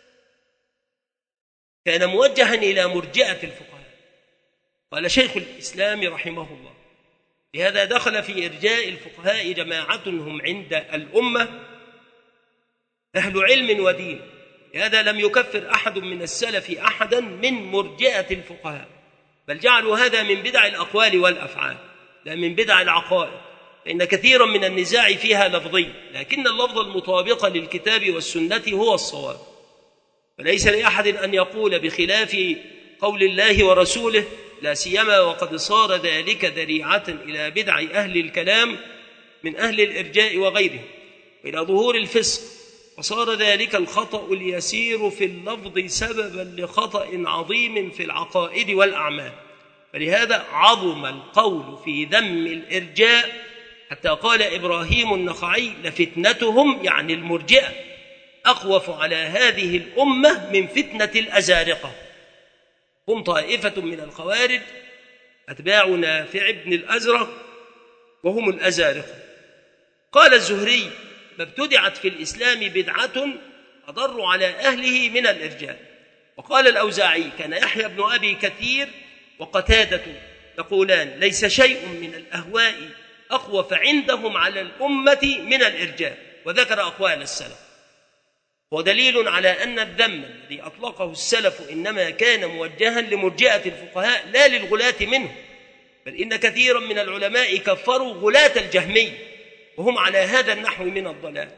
كان موجها إلى مرجئة الفقهاء. قال شيخ الإسلام رحمه الله: لهذا دخل في إرجاء الفقهاء جماعة هم عند الأمة أهل علم ودين. لهذا لم يكفر أحد من السلف أحدا من مرجئة الفقهاء، بل جعلوا هذا من بدع الأقوال والأفعال لا من بدع العقائد، فإن كثيرا من النزاع فيها لفظي، لكن اللفظ المطابق للكتاب والسنة هو الصواب. فليس لأحد أن يقول بخلاف قول الله ورسوله، لا سيما وقد صار ذلك ذريعة إلى بدع أهل الكلام من أهل الإرجاء وغيرهم، وإلى ظهور الفسق، وصار ذلك الخطأ اليسير في اللفظ سببا لخطأ عظيم في العقائد والأعمال. فلهذا عظم القول في ذم الإرجاء، حتى قال إبراهيم النخعي لفتنتهم يعني المرجئة أخوف على هذه الأمة من فتنة الأزارقة. هم طائفة من الخوارج أتباع نافع بن الأزرق وهم الأزارقة. قال الزهري ما ابتدعت في الإسلام بدعة أضر على أهله من الإرجاء. وقال الأوزاعي كان يحيى بن أبي كثير وقتادة يقولان ليس شيء من الأهواء أخوف عندهم على الأمة من الإرجاء، وذكر أقوال السلف. ودليل على أن الذم الذي أطلقه السلف إنما كان موجها لمرجئة الفقهاء لا للغلاة منه، بل إن كثيرا من العلماء كفروا غلاة الجهمي وهم على هذا النحو من الضلال.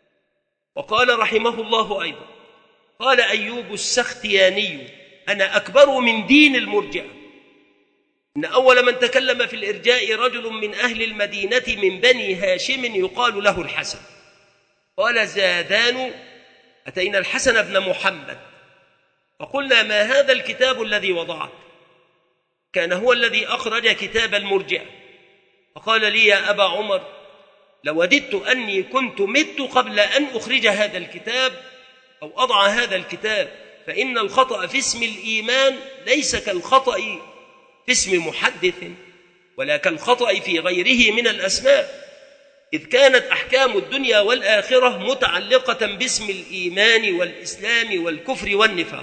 وقال رحمه الله أيضا قال أيوب السختياني أنا أكبر من دين المرجئة. إن أول من تكلم في الإرجاء رجل من أهل المدينة من بني هاشم يقال له الحسن. قال زادان أتينا الحسن بن محمد فقلنا ما هذا الكتاب الذي وضعت؟ كان هو الذي أخرج كتاب المرجئة. فقال لي يا أبا عمر لوددت أني كنت مت قبل أن أخرج هذا الكتاب أو أضع هذا الكتاب، فإن الخطأ في اسم الإيمان ليس كالخطأ في اسم محدث ولا كالخطأ في غيره من الأسماء، إذ كانت أحكام الدنيا والآخرة متعلقة باسم الإيمان والإسلام والكفر والنفاق.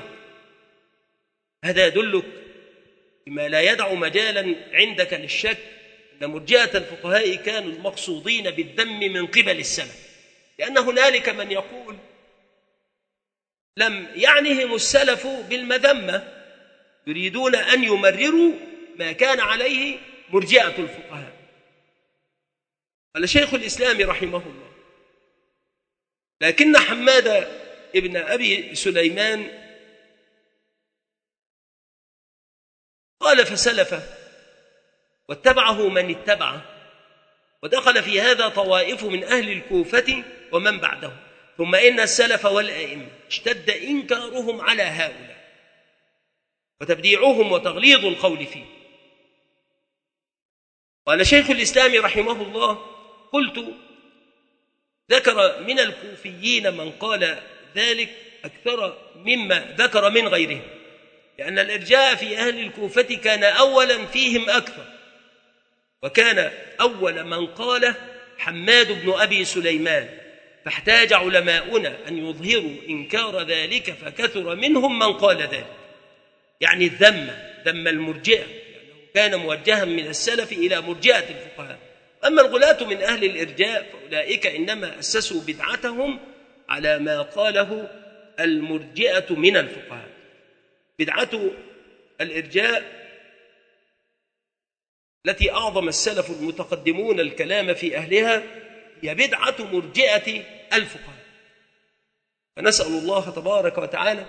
هذا يدلك بما لا يدع مجالا عندك للشك أن مرجئة الفقهاء كانوا المقصودين بالذم من قبل السلف، لأن هنالك من يقول لم يعنهم السلف بالمذمة، يريدون أن يمرروا ما كان عليه مرجئة الفقهاء. قال شيخ الإسلام رحمه الله لكن حماد ابن أبي سليمان قال فسلفه واتبعه من اتبعه، ودخل في هذا طوائف من أهل الكوفة ومن بعده، ثم إن السلف والأئمة اشتد إنكارهم على هؤلاء وتبديعهم وتغليظ القول فيه. قال شيخ الإسلام رحمه الله قلت ذكر من الكوفيين من قال ذلك أكثر مما ذكر من غيرهم، لأن الإرجاء في أهل الكوفة كان أولا فيهم أكثر، وكان أول من قاله حماد بن أبي سليمان، فاحتاج علماؤنا أن يظهروا إنكار ذلك فكثر منهم من قال ذلك، يعني الذم ذم المرجئة، لأنه كان موجها من السلف إلى مرجئة الفقهاء. أما الغلاة من أهل الإرجاء فأولئك إنما أسسوا بدعتهم على ما قاله المرجئة من الفقهاء. بدعة الإرجاء التي أعظم السلف المتقدمون الكلام في أهلها هي بدعة مرجئة الفقهاء. فنسأل الله تبارك وتعالى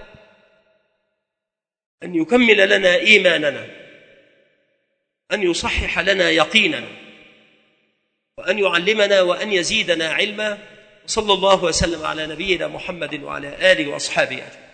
أن يكمل لنا إيماننا، أن يصحح لنا يقيننا، وأن يعلمنا وأن يزيدنا علما. وصلى الله وسلم على نبينا محمد وعلى آله وأصحابه أجمعين.